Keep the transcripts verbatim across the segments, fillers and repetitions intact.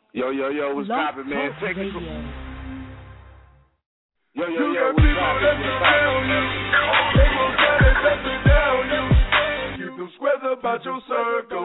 Yo, yo, yo, what's Love poppin', man? Talk Take it from... Radio. Yo, yo, You yo, got what's people poppin'? that What's surround poppin'? you. They gon' try their best to down you. Keep them squares about your circle.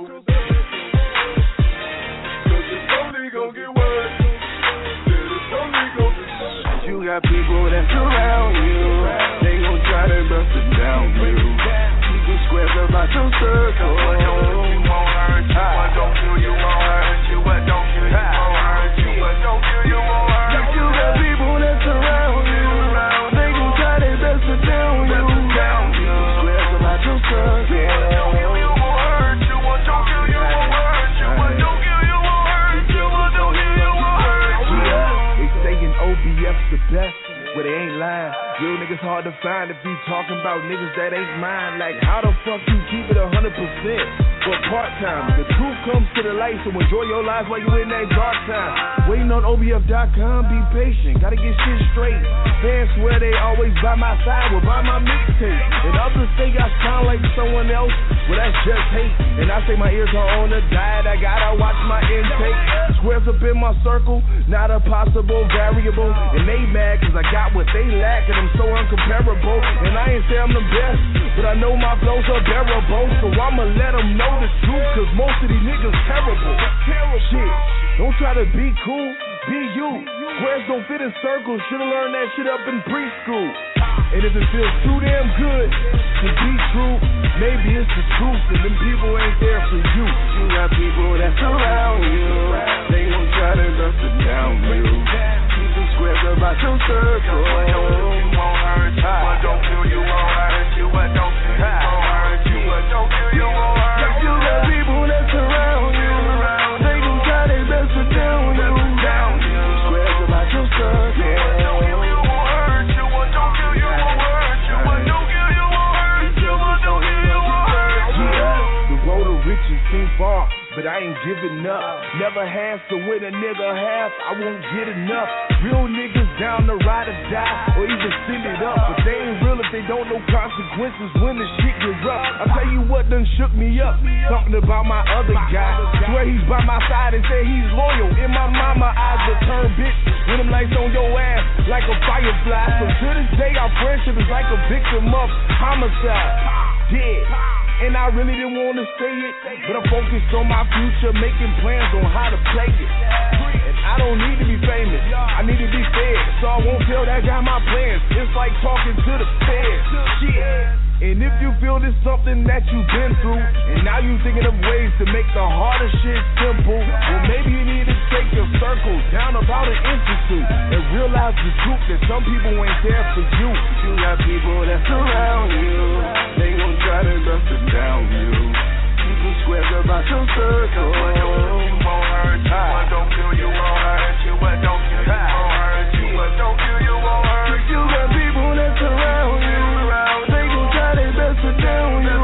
Cause it's only gon' get worse. Yeah, it's only gon' get worse. You got people that surround you. They gon' try their best to down you. Keep them squares about your circle. What don't you won't hurt you. What don't you you won't hurt you. What don't you you won't hurt you. What don't you you won't hurt you. You got people that surround you. They gon' try their best to down you. Keep them squares about your circle. What don't you you won't hurt you. What don't you you won't hurt you. What don't you you won't hurt you. What don't you you won't hurt you. They saying O B F's the best, but they ain't lying. Real niggas hard to find if you talking about niggas that ain't mine. Like, how the fuck you keep it a hundred percent? But part-time, the truth comes to the light, so enjoy your life while you in that dark time. Waiting on O B F dot com, be patient, gotta get shit straight. Fans swear they always by my side, well, buy my mixtape. And others say I sound like someone else, well, that's just hate. And I say my ears are on a diet, I gotta watch my intake. Squares up in my circle, not a possible variable. And they mad cause I got what they lack, and I'm so uncomparable. And I ain't say I'm the best, but I know my flows are bearable. So I'ma let them know the truth, cause most of these niggas terrible. Shit, don't try to be cool, be you. Squares don't fit in circles, should've learned that shit up in preschool. And if it feels too damn good to be true, maybe it's the truth, and them people ain't there for you. You got people that surround you. They gon' try their best to down you. Keep them squares about your circle. What don't you you won't hurt you. What don't you you won't hurt you. What don't you you won't hurt you. What don't you you won't hurt you. You got people that surround you. They gon' try their best to down you. Keep them squares about your circle. What don't you you won't hurt you. What don't you you won't hurt you. What don't you you won't hurt you. What don't you you won't hurt you. The road to riches seem far, but I ain't giving up. Never has to win a nigga half, I won't get enough. Real niggas down to ride or die, or even send it up. But they ain't real if they don't know consequences when the shit get rough. I tell you what done shook me up, something about my other guy. Swear he's by my side and say he's loyal. In my mama eyes will turn bitch when them lights on your ass like a firefly. So to this day our friendship is like a victim of homicide. Dead. And I really didn't want to say it, but I'm focused on my future, making plans on how to play it. And I don't need to be famous, I need to be fed, so I won't tell that guy my plans. It's like talking to the feds. Shit. And if you feel this something that you've been through, and now you thinking of ways to make the harder shit simple, well maybe you need to take your circle down about an inch or two, and realize the truth that some people ain't there for you. You got people that surround you. They gon' try their best to down you. Keep them squares about your circle. What don't you won't hurt you. What don't you you won't hurt you. What don't you you won't hurt you. What don't you you won't hurt you. You got people that surround you. They gon' try their best to down you.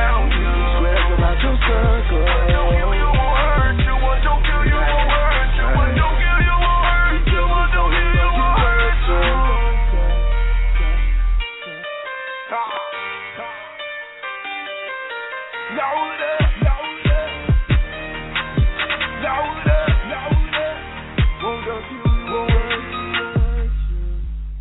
Squares about your circle. What don't you you won't hurt you. What don't you you won't hurt you. What don't you you won't hurt you. What don't you you won't hurt you. Load up, load up, load up, load up. Won't don't you, won't hurt you.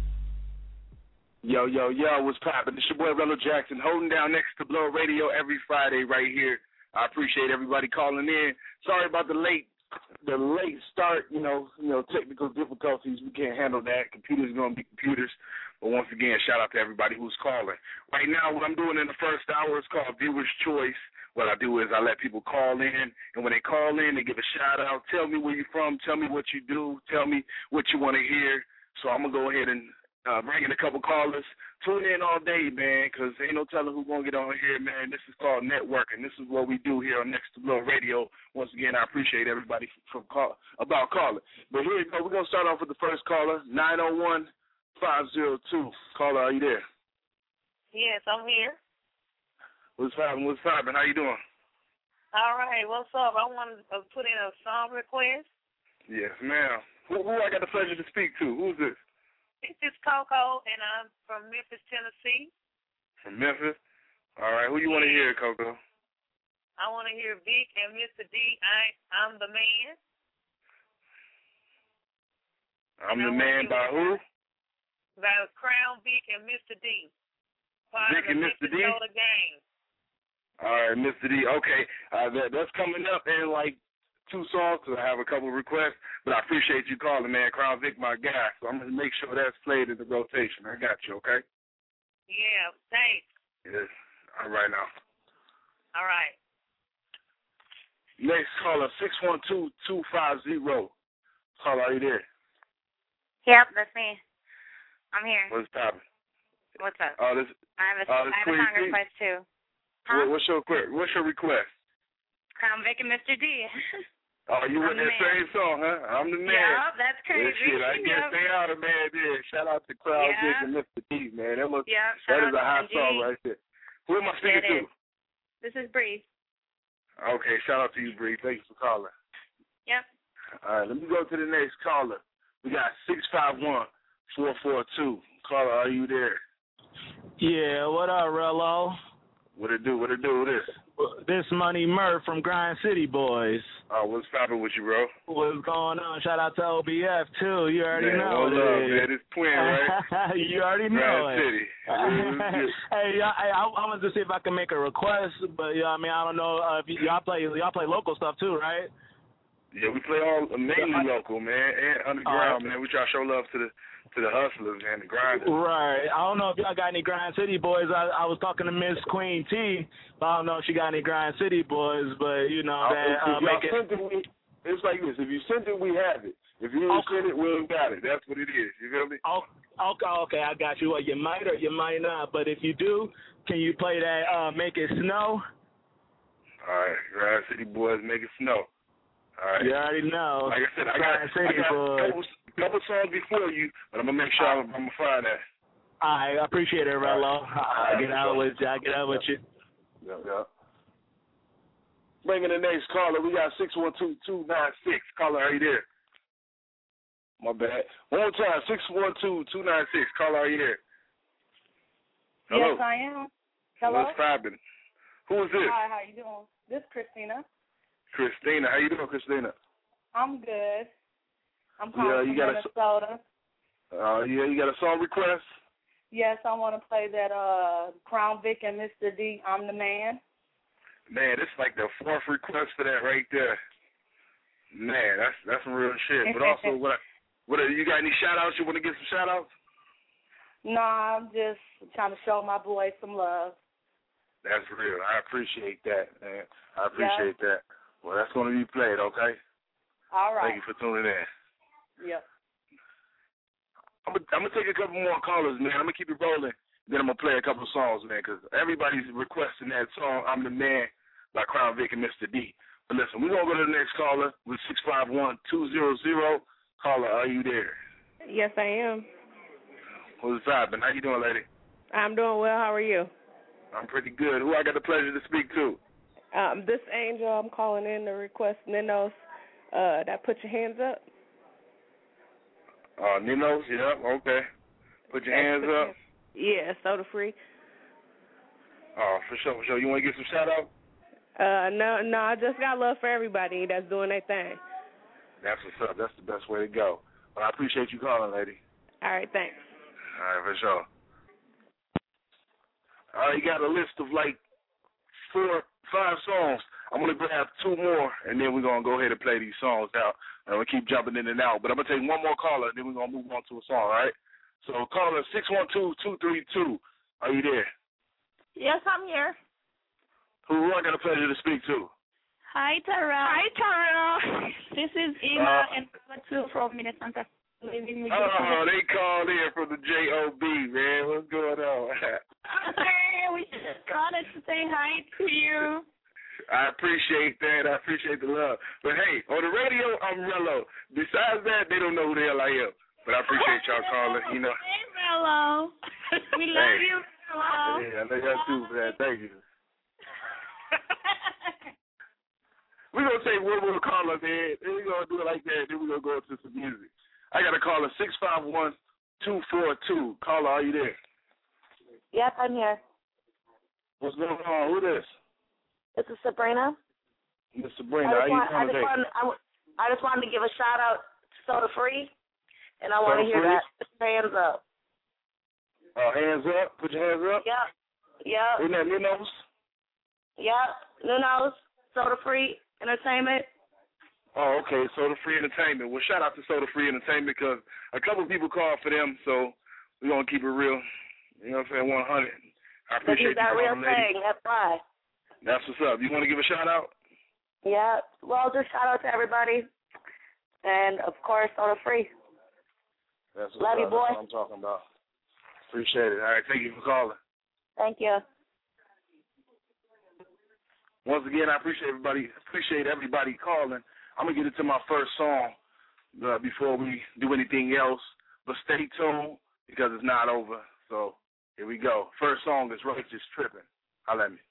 Yo, yo, yo, what's poppin'? It's your boy Rello Jackson, holding down next to Blow Radio every Friday right here. I appreciate everybody calling in. Sorry about the late, the late start. You know, you know, technical difficulties. We can't handle that. Computers gonna be computers. But once again, shout out to everybody who's calling. Right now, what I'm doing in the first hour is called Viewer's Choice. What I do is I let people call in, and when they call in, they give a shout out. Tell me where you're from. Tell me what you do. Tell me what you want to hear. So I'm gonna go ahead and Uh, bring in a couple callers. Tune in all day, man, because ain't no telling who's going to get on here, man. This is called networking. This is what we do here on Next to Blow Radio. Once again, I appreciate everybody from call about calling. But here you go. We're going to start off with the first caller, nine oh one, five oh two. Caller, are you there? Yes, I'm here. What's happening? What's happening? How you doing? All right, what's up? I want to put in a song request. Yes, ma'am. Who, who I got the pleasure to speak to? Who's this? This is Coco, and I'm from Memphis, Tennessee. From Memphis? All right. Who you want to hear, Coco? I want to hear Vic and Mister D. I, I'm the man. I'm the Man by who? By Crown Vic and Mister D. Part Vic and Mister D? Gang. All right, Mister D. Okay, uh, that, that's coming up in like two songs because I have a couple of requests, but I appreciate you calling, man. Crown Vic, my guy, so I'm going to make sure that's played in the rotation. I got you, okay? Yeah, thanks. Yes. All right now. All right. Next caller, six one two, two five zero. Caller, are you there? Yep, that's me. I'm here. What's poppin'? What's up? Oh, this, I have a, uh, I have a song request, too. Huh? What, what's, your, what's your request? Crown Vic and Mister D. Oh, you want that man. same song, huh? I'm the man. Yeah, that's crazy. Yeah, shit, I guess yep. they are the man there. Shout out to Crown Yeah. Vic and Mister D, man. That, must, Yep, that is shout a out hot to song right there. Who am I speaking to? It is. This is Bree. Okay, shout out to you, Bree. Thanks for calling. Yep. All right, let me go to the next caller. We got six five one, four four two. Caller, are you there? Yeah, what up, Rello? What it do? What it do? What this? This Money Murph from Grind City Boys. Oh, what's poppin' with you, bro? What's going on? Shout out to O B F, too. You already man, know. What up, man? It's Twin, right? You already know Grind it. City. Hey, y'all, hey, I, I wanted to see if I can make a request, but, you know, I mean, I don't know uh, if y- y'all play y'all play local stuff, too, right? Yeah, we play all mainly local, man, and underground, uh, man. We try to show love to the to the hustlers and the grinders. Right. I don't know if y'all got any Grind City Boys. I, I was talking to Miss Queen T, but I don't know if she got any Grind City Boys. But you know Uh, that if, uh, if make y'all it. sent it, we, it's like this. If you sent it, we have it. If you didn't Okay. send it, we ain't got it. That's what it is. You feel me? Oh, okay, okay, I got you. Well, you might or you might not. But if you do, can you play that uh, Make It Snow? All right, Grind City Boys, make it snow. All right. You already know. Like I said, I got, Grind I City got a Boys. couple, couple songs before you, but I'm gonna make sure I'm, I'm gonna find that. I appreciate it, Rello. All I right. get out with you. I get out with you. Yeah, yeah. Bringing the next caller, we got six one two, two nine six. Caller, are you there? My bad. One more time, six one two, two nine six. Caller, are you there? Hello. Yes, I am. Hello. What's poppin'? Who is this? Hi, how you doing? This is Christina. Christina. How you doing, Christina? I'm good. I'm Yeah, calling you from got a- Minnesota. Uh, yeah, you got a song request? Yes, I want to play that uh, Crown Vic and Mister D, I'm the Man. Man, it's like the fourth request for that right there. Man, that's that's some real shit. But also, what what you got any shout outs? You want to get some shout outs? No, I'm just trying to show my boys some love. That's real. I appreciate that, man. I appreciate yeah. that. Well, that's going to be played, okay? All right. Thank you for tuning in. Yep. I'm going I'm to take a couple more callers, man. I'm going to keep it rolling. Then I'm going to play a couple songs, man, because everybody's requesting that song, I'm the Man, by Crown Vic and Mister D. But listen, we're going to go to the next caller with six five one, two zero zero. Caller, are you there? Yes, I am. What's happening? How you doing, lady? I'm doing well. How are you? I'm pretty good. Who I got the pleasure to speak to? Um, this Angel, I'm calling in to request Ninos, uh, that Put Your Hands Up. Uh, Ninos, yeah, okay. Put your hands Put up. Your, yeah, soda free. Oh, for sure, for sure. You want to get some shout out? Uh, no, no, I just got love for everybody that's doing their thing. That's what's up. That's the best way to go. Well, I appreciate you calling, lady. All right, thanks. All right, for sure. All right, you got a list of like four, five songs. I'm going to grab two more, and then we're going to go ahead and play these songs out. And we'll keep jumping in and out. But I'm going to take one more caller, and then we're going to move on to a song, all right? So caller six one two, two three two. Are you there? Yes, I'm here. Who I got a pleasure to speak to? Hi, Tara. Hi, Tara. This is Ina Uh, and number two from Minnesota. Living with Oh, they called in from the J O B, man. What's going on? Hey, we just wanted to say hi to you. I appreciate that. I appreciate the love. But, hey, on the radio, I'm Rello. Besides that, they don't know who the hell I am. But I appreciate y'all calling, you know. Hey, Rello. We love Hey. you, Rello. Yeah, I know y'all too, man. Thank you. We're going to take one more caller, man. Then we're going to do it like that. Then we're going to go into some music. I got a caller, six five one, two four two. Caller, are you there? Yes, I'm here. What's going on? Who this? This is Sabrina. Miss Sabrina, I how just, you want, I, doing just today? wanted, I, I just wanted to give a shout out to Soda Free and I want to hear Free? that. Put your hands up. Oh, hands up. Put your hands up. Yep. Yep. Isn't that Nuno's? Yep. Nuno's, Soda Free Entertainment. Oh, okay. Soda Free Entertainment. Well, shout out to Soda Free Entertainment because a couple of people called for them, so we're going to keep it real. You know what I'm saying? one hundred. I appreciate that you real calling, lady. thing. That's why. That's what's up. You want to give a shout out? Yeah. Well, just shout out to everybody. And, of course, Soda Free. That's what's Love up. you, boy. That's what I'm talking about. Appreciate it. All right. Thank you for calling. Thank you. Once again, I appreciate everybody. Appreciate everybody calling. I'm gonna get into my first song uh, before we do anything else. But stay tuned because it's not over. So here we go. First song is Righteous Trippin'. Holla at me.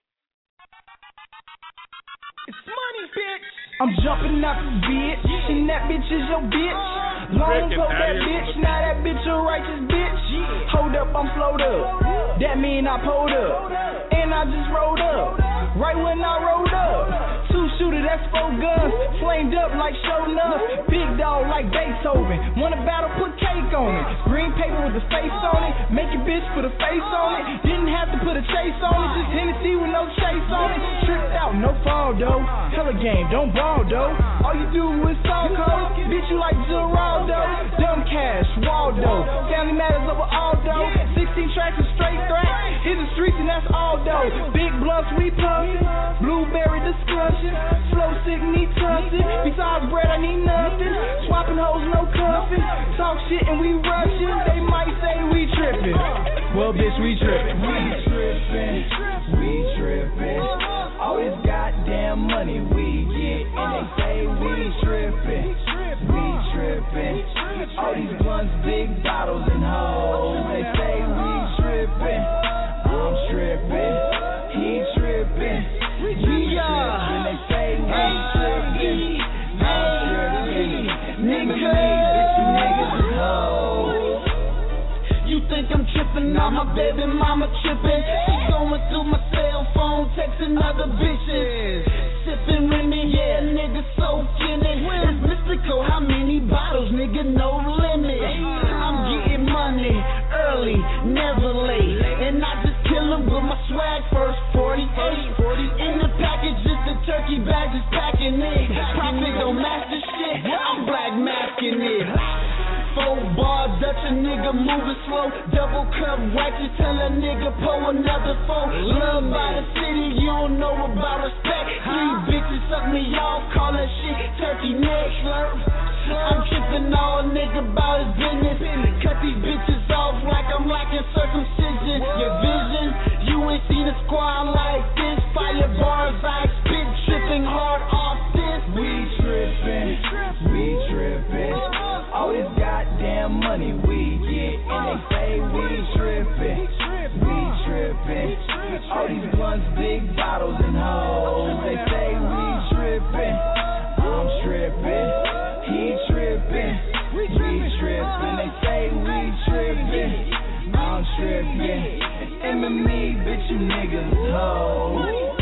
It's money, bitch. I'm jumping out this bitch, and that bitch is your bitch. Long ago that bitch, now that bitch a righteous bitch. Hold up, I'm flowed up. That mean I pulled up, and I just rolled up. Right when I rolled up, two shooter, that's four guns, flamed up like show enough. Big dog like Beethoven. Want a battle, put cake on it. Green paper with the face on it. Make your bitch put a face on it. Didn't have to put a chase on it. Just Hennessy with no chase on it. Tripped out, no fall though. Hella game, don't ball though. All you do is talk code. Bitch, you like Geraldo. Dumb cash, Waldo. Family matters over all though. sixteen tracks of straight threat. Hit the streets and that's all though. Big blunts we puffin'. Blueberry discussion. Flow sick, need tussing. Besides bread, I need nothing. Swapping hoes, no cuffing. Talk shit and we rushing. They might say we trippin'. Well, bitch, we trippin'. We trippin'. We trippin'. All this goddamn money we get, and they say we trippin'. We trippin'. All these blunts, big bottles and hoes. They say we trippin'. I'm trippin'. He trippin'. We trippin'. They say we trippin'. I'm trippin'. Nigga, bitch, you niggas is hoes. You think I'm trippin'? Nah, my baby mama trippin'. She going through my cell phone, texting other bitches. Sippin' Remy, yeah, nigga soaking it. It's mystical, how many bottles, nigga, no limit. I'm getting money early, never late. And I just kill 'em with my swag first, forty-eight. In the package, just a turkey bag, just packing it. Profit don't match the shit, I'm black masking it. Four bar Dutch, a nigga moving slow. Double cup ratchet, tell a nigga pull another four. Loved by the city, you don't know about respect. Three bitches suck me off, call that shit turkey neck slurp. I'm tripping all nigga about his business. Cut these bitches off like I'm lacking circumcision. Your vision, you ain't seen a squad like this. Fire bars, I spit, tripping hard off this. We trippin', we trippin'. All this goddamn money we get, and they say we trippin'. We trippin'. All these blunts, big bottles and hoes. They say we trippin'. I'm trippin'. He trippin'. We trippin'. They say we trippin'. I'm trippin'. M and me, bitch, you niggas hoes.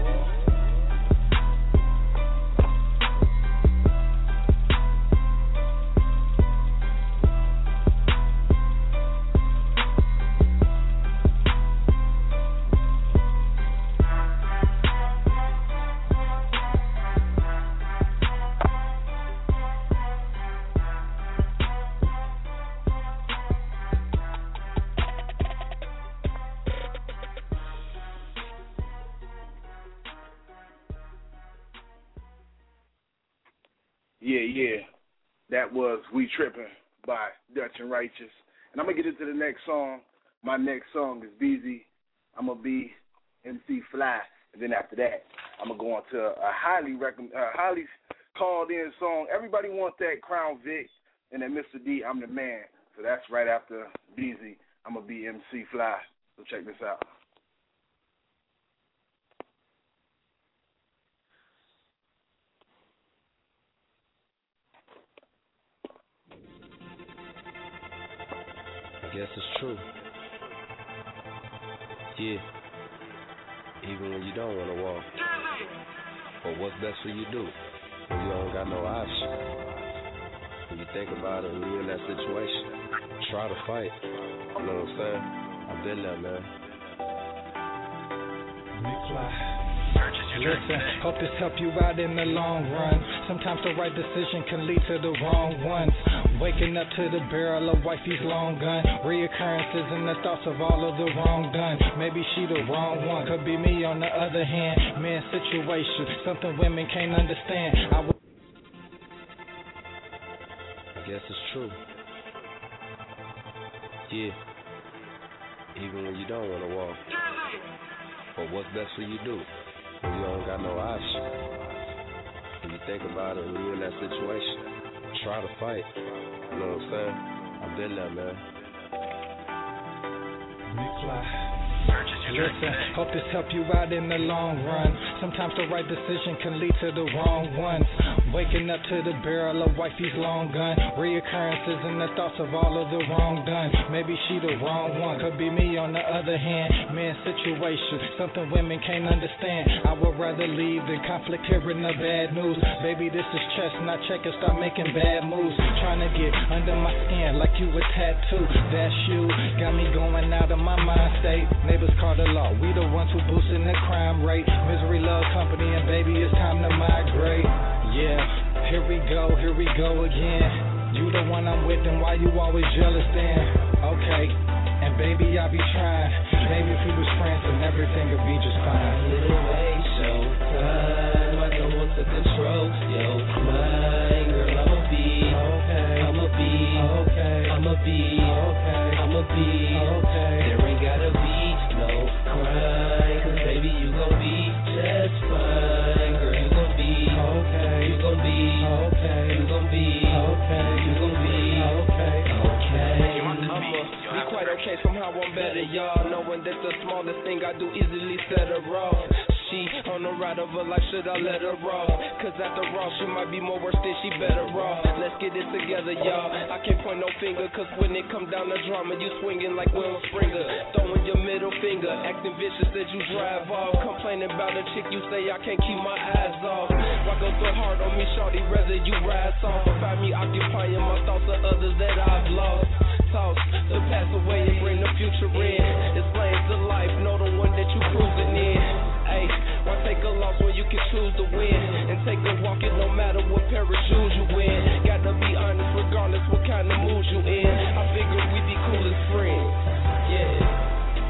Yeah, yeah. That was We Trippin' by Dutch and Righteous. And I'm going to get into the next song. My next song is Beezy. I'm going to be M C Fly. And then after that, I'm going to go on to a highly recommend, uh, highly called in song. Everybody wants that Crown Vic and that Mister D, I'm the Man. So that's right after Beezy. I'm going to be M C Fly. So check this out. I guess it's true. Yeah. Even when you don't want to walk. But what's best for you do? When you don't got no option. When you think about it, when you're in that situation, try to fight. You know what I'm saying? I've been there, man. Listen, hope this help you out in the long run. Sometimes the right decision can lead to the wrong ones. Waking up to the barrel of wifey's long gun. Reoccurrences and the thoughts of all of the wrong done. Maybe she the wrong one, could be me on the other hand. Man situation, something women can't understand. I, w- I guess it's true. Yeah. Even when you don't want to walk. But what's best for you do? When you don't got no option. When you think about it, when you're in that situation, try to fight. You know what I'm saying? I've been there, man. Listen, hope this help you out in the long run. Sometimes the right decision can lead to the wrong ones. Waking up to the barrel of wifey's long gun. Reoccurrences and the thoughts of all of the wrong done. Maybe she the wrong one, could be me on the other hand. Man situation, something women can't understand. I would rather leave than conflict hearing the bad news. Baby, this is chess, not check and start making bad moves. Trying to get under my skin like you a tattoo. That's you, got me going out of my mind state. Neighbors call the law, we the ones who boosting the crime rate. Misery love company and baby, it's time to migrate. Yeah, here we go, here we go again. You the one I'm with and why you always jealous then? Okay, and baby I be trying. Maybe if we was friends and everything would be just fine. Little way, show time, I don't want to control your mind. Girl, I'ma be, okay. I'ma be, okay. I'ma be, okay. I'ma be, okay. There ain't gotta be no crying, cause baby you gon' be just fine. Girl, you gon' be, okay. You gon' be, okay. You gon' be, okay. You gon' be, okay. Okay. I'ma be quite okay, somehow I'm better, y'all. Knowing that the smallest thing I do easily set her off. She on the ride of her life, should I let her off? Cause after all, she might be more worse than she better off. Let's get it together, y'all. I can't point no finger, cause when it come down to drama, you swinging like Will Springer. Throwing your middle finger, acting vicious as you drive off. Complaining about a chick, you say I can't keep my eyes off. Why go so hard on me, shorty, rather you rise off. Or find me occupying my thoughts of others that I've lost. Toss to pass away and bring the future in. Explains the life, know the one that you cruising in. Ay, why take a loss when you can choose to win? And take a walk it no matter what pair of shoes you in. Gotta be honest regardless what kind of mood you in. I figured we'd be cool as friends, yeah.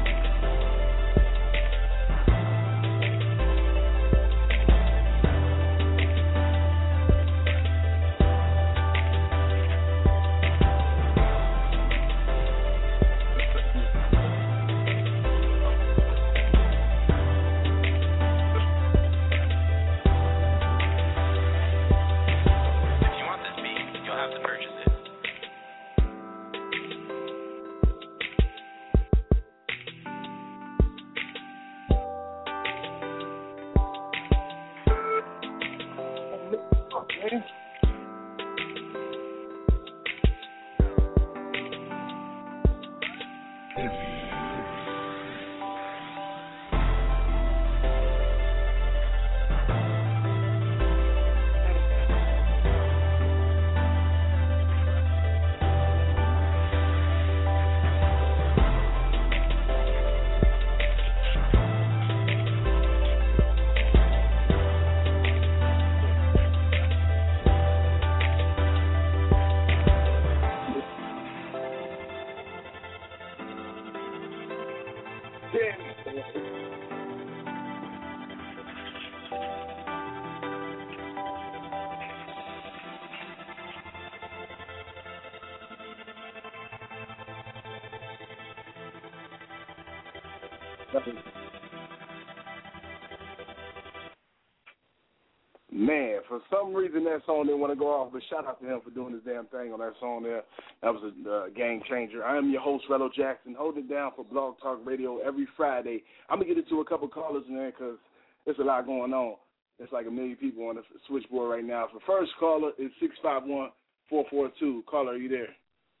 Man, for some reason that song didn't want to go off, but shout out to him for doing his damn thing on that song there. That was a uh, game changer. I am your host, Rello Jackson, holding it down for Blog Talk Radio every Friday. I'm going to get into a couple callers in there because there's a lot going on. There's like a million people on the switchboard right now. The first caller is six five one, four four two. Caller, are you there?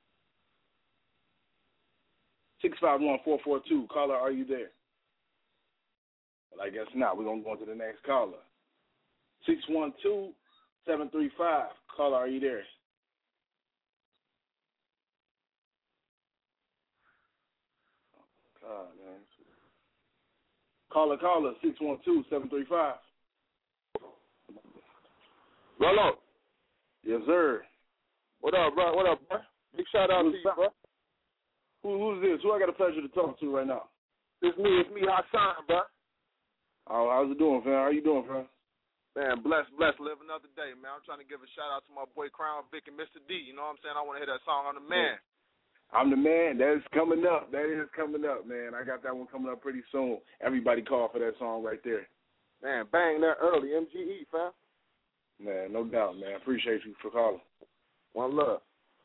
six five one, four four two. Caller, are you there? Well, I guess not. We're going to go on to the next caller. six one two, seven three five. Caller, are you there? Caller, caller, six one two, seven three five. Rollo. Yes, sir. What up, bro? What up, bro? Big shout out Who's to you, bro. Who, who's this? Who I got the pleasure to talk to right now? It's me. It's me, Hassan, bro. Oh, how's it doing, fam? How you doing, fam? Man, blessed, blessed. Live another day, man. I'm trying to give a shout out to my boy Crown Vic and Mister D. You know what I'm saying? I want to hear that song. I'm the man. I'm the man. That is coming up. That is coming up, man. I got that one coming up pretty soon. Everybody call for that song right there. Man, bang that early. M G E, fam. Man, no doubt, man. Appreciate you for calling. One love.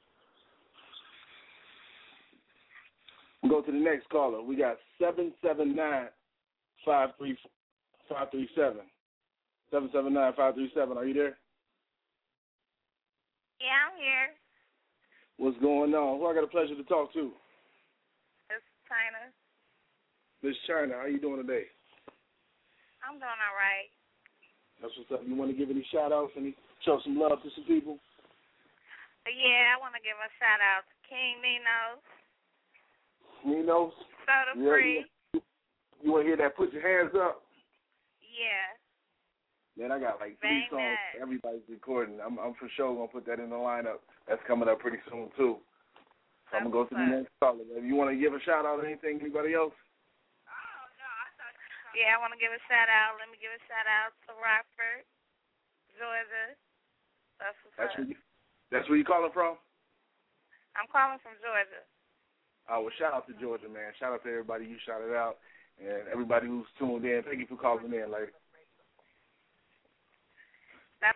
We'll go to the next caller. We got seven seven nine, five three seven. seven seven nine, five three seven. Are you there? Yeah, I'm here. What's going on? Who I got a pleasure to talk to? It's China. Miss China, how you doing today? I'm doing all right. That's what's up. You want to give any shout-outs, any show some love to some people? Yeah, I want to give a shout-out to King Nino's. Nino's? Soda yeah, Free. You, you want to hear that? Put your hands up. Yeah. Man, I got like Bang three songs that. everybody's recording. I'm, I'm for sure going to put that in the lineup. That's coming up pretty soon, too. So I'm going to go to the next caller. You want to give a shout-out or anything? Anybody else? Yeah, I want to give a shout-out. Let me give a shout-out to Rockford, Georgia. That's what's That's up. where you, that's where you calling from? I'm calling from Georgia. Uh, well, shout out to Georgia, man. Shout out to everybody you shouted out and everybody who's tuned in. Thank you for calling in, lady. That's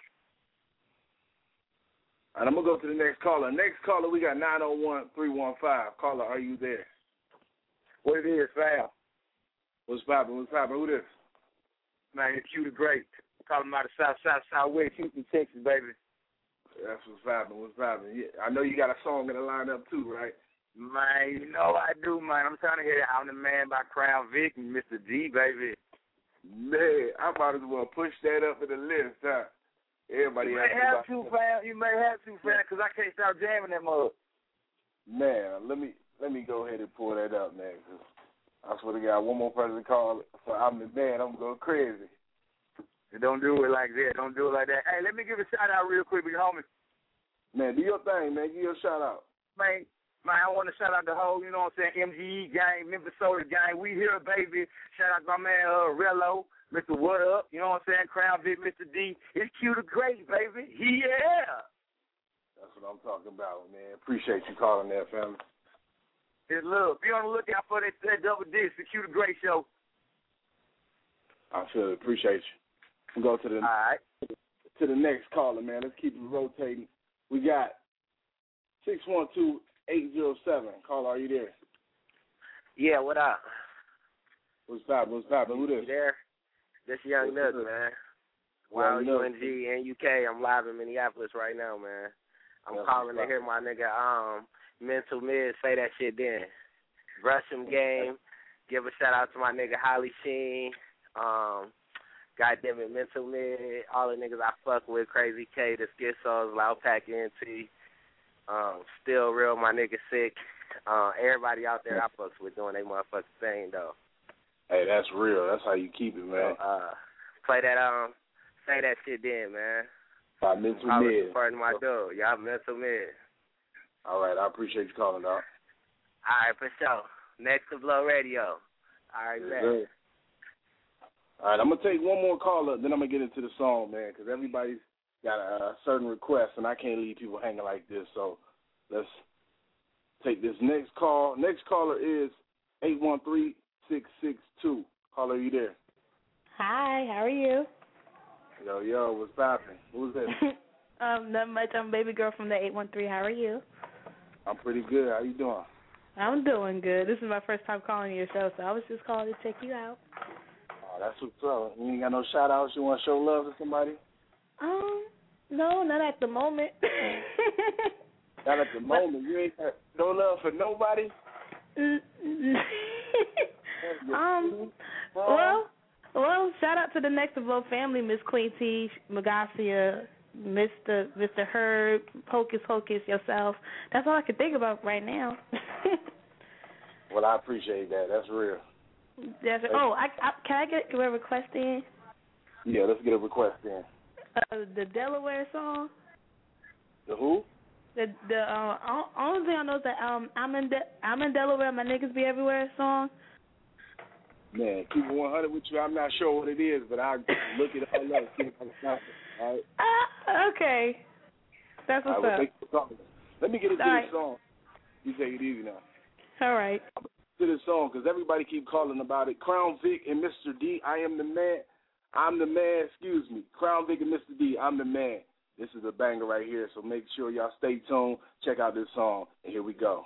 All right, I'm going to go to the next caller. Next caller, we got nine oh one, three one five. Caller, are you there? What it is, fam? What's poppin'? What's poppin'? Who this? Man, it's Q the Great. Calling out the South, South, Southwest, Houston, Texas, baby. That's what's poppin'. What's poppin'? Yeah, I know you got a song in the lineup, too, right? Man, you know I do, man. I'm trying to hear I'm the Man by Crown Vic and Mister D, baby. Man, I might as well push that up in the list, huh? Everybody You may have to, fam. You may have to, fam, because I can't stop jamming that mug. Man, let me let me go ahead and pull that up, man, because I swear to God, one more person to call, so I'm the man. I'm going crazy. Don't do it like that. Don't do it like that. Hey, let me give a shout-out real quick, big homie. Man, do your thing, man. Give your shout-out. Man, man, I want to shout out the whole, you know what I'm saying, M G E gang, Minnesota gang. We here, baby. Shout out to my man, uh, Rello, Mister What Up, you know what I'm saying, Crown Vic, Mister D. It's Q the Great, baby. Yeah. That's what I'm talking about, man. Appreciate you calling that, family. It's love. Be on the lookout for that, that double disc, the Q the Great show. I feel it. Appreciate you. We'll go to the, All right. to the next caller, man. Let's keep it rotating. We got six one two, eight zero seven. Caller, are you there? Yeah, what up? What's poppin'? What's poppin'? Who this? You there? This Young Nuts, man. Wow, U N G and U K. I'm live in Minneapolis right now, man. I'm That's calling to hear my nigga um Mental Mid say that shit then. Russian game. Give a shout out to my nigga Holly Sheen. Um, goddamn it, Mental Mid. All the niggas I fuck with, Crazy K, the Skizos, Loud Pack N T. Um, Still Real, my nigga Sick. Uh, everybody out there I fucks with doing they motherfucking thing though. Hey, that's real. That's how you keep it, man. So, uh, play that um, say that shit then, man. By Mental I was Mid. supporting my dude. Y'all Mental Mid. All right, I appreciate you calling, dog. All right, for sure. Next to Blow Radio. All right, Yes, man. sir. All right, I'm going to take one more caller, then I'm going to get into the song, man, because everybody's got a, a certain request, and I can't leave people hanging like this. So let's take this next call. Next caller is eight one three, six six two. Caller, are you there? Hi, how are you? Yo, yo, what's poppin'? Who's this? um, not much. I'm baby girl from the eight one three. How are you? I'm pretty good. How you doing? I'm doing good. This is my first time calling your show, so I was just calling to check you out. Oh, that's what's up. You ain't got no shout-outs? You want to show love to somebody? Um, no, not at the moment. Not at the moment. You ain't got no love for nobody? um, well, well, shout out to the Next to Blow family, Miss Queen T, Magasia, Mister Mister Herb, Hocus Hocus, yourself. That's all I can think about right now. Well, I appreciate that. That's real. That's it. Oh, I, I can I get a request in? Yeah, let's get a request in. Uh, the Delaware song. The who? The the uh, o- only thing I know is that um I'm in De- I'm in Delaware, my niggas be everywhere song. Man, keep it one hundred with you. I'm not sure what it is, but I'll look it all up. See if I can find it. All right. Uh, okay. That's what's all right, well, up. Let me get into all this right. song. You take it easy now. All right. To this song because everybody keep calling about it. Crown Vic and Mister D, I am the man. I'm the man. Excuse me. Crown Vic and Mister D, I'm the man. This is a banger right here, so make sure y'all stay tuned. Check out this song, and here we go.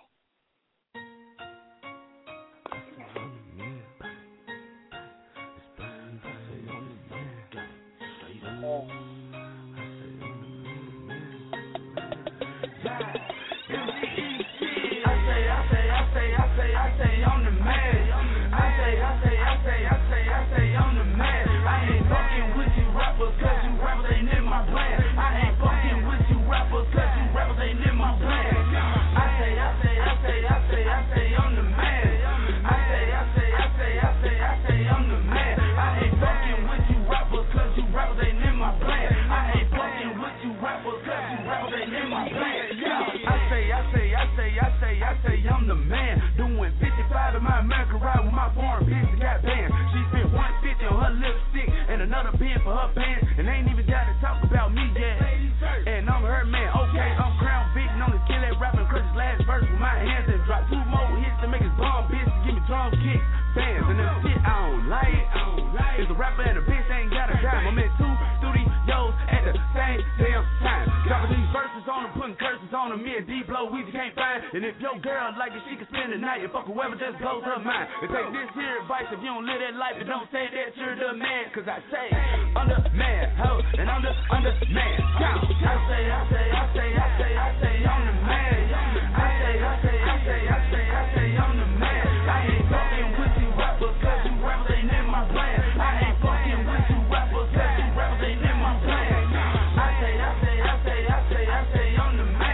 And if your girl like it, she can spend the night and fuck whoever just blows her mind. And take this here advice, if you don't live that life, and don't say that you're the man. Cause I say, I'm the man, ho, and I'm the, I'm the man. Count. I say, I say, I say, I say, I say, I'm the man. I say, I say, I say, I say, I say, I'm the man. I ain't fucking with you rappers, cause you rappers ain't in my plan. I ain't fucking with you rappers, cause you rappers ain't in my plan. I say, I say, I say, I say, I say, I'm the man.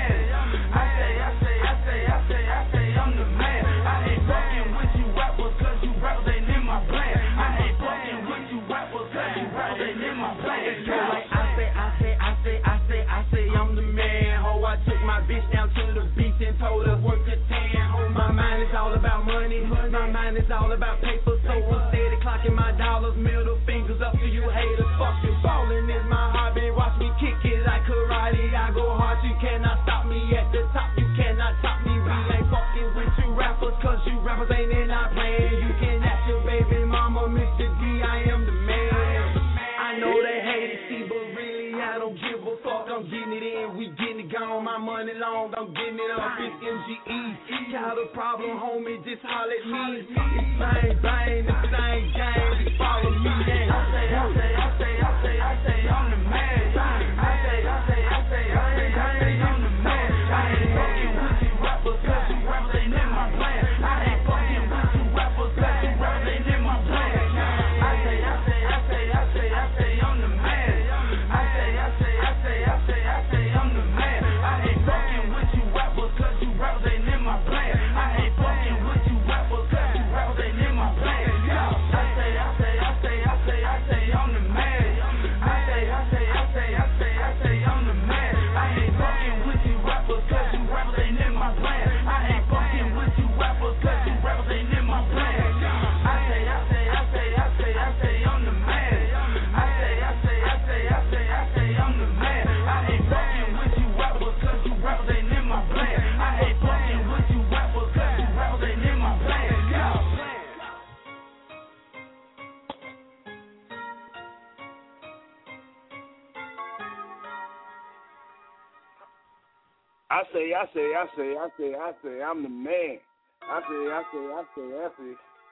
Bitch down to the beach and told her work a tan. My mind is all about money. My mind is all about paper. So I'm steady clocking my dollars. Middle fingers up to you haters. Fuck you. Ballin' is my hobby. Watch me kick it like karate. I go hard. You cannot stop me at the top. You cannot top me. We ain't fucking with you rappers. Cause you rappers ain't in our plan. You can ask your baby mama, Mister D. I am the man. I know they hate it, see, but really I don't give a fuck. I'm getting it in. We getting it gone. My money long, I'm getting it up. It's M G E. Got a problem, homie, just holler at me. It's bang, bang, the same game. Just follow me, yeah. I say, I say, I say, I say, I say, I'm the man. I say, I say, I say, I say, I say, I'm the man. I ain't fucking with you rappers, cause you rappers ain't in my plan. I ain't fucking with you rappers, cause you rappers ain't in my plan. I say, I say, I say, I say, I say, I'm the man. I say, I say, I say, I say, I say, I'm the man. I ain't fucking with you rappers, cause you rappers ain't in my plan. I ain't fucking with you rappers, cause you rappers ain't in my plan. I say, I say, I say, I say, I say, I'm the man. I say, I say, I say, I say, I say, I'm the man. I ain't fucking with you rappers, cause you rappers ain't in my plan. I ain't fucking with you rappers, cause you rappers ain't in my plan. I say, I say, I say, I say, I say, I'm the man. I say, I say, I say, I say, I say, I'm the man. I ain't fucking with you rappers, cause you rappers ain't in my plan. I ain't fucking with you rappers, cause you rappers ain't in my plan. I say, I say, I say, I say, I say, I'm the man. I say, I say, I say, I say.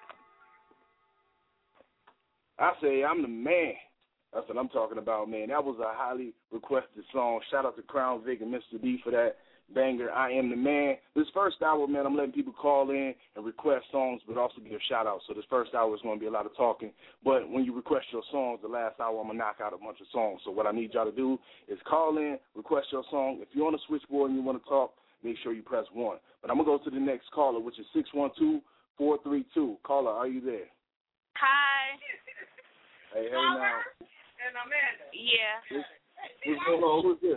I say, I'm the man. That's what I'm talking about, man. That was a highly requested song. Shout out to Crown Vic and Mister D for that banger, I Am the Man. This first hour, man, I'm letting people call in and request songs, but also give shout-outs. So this first hour is going to be a lot of talking. But when you request your songs, the last hour, I'm going to knock out a bunch of songs. So what I need y'all to do is call in, request your song. If you're on the switchboard and you want to talk, make sure you press one. But I'm going to go to the next caller, which is six one two, four three two. Caller, are you there? Hi. Hey, hey now. And Amanda. Yeah. What's going on? Who's this?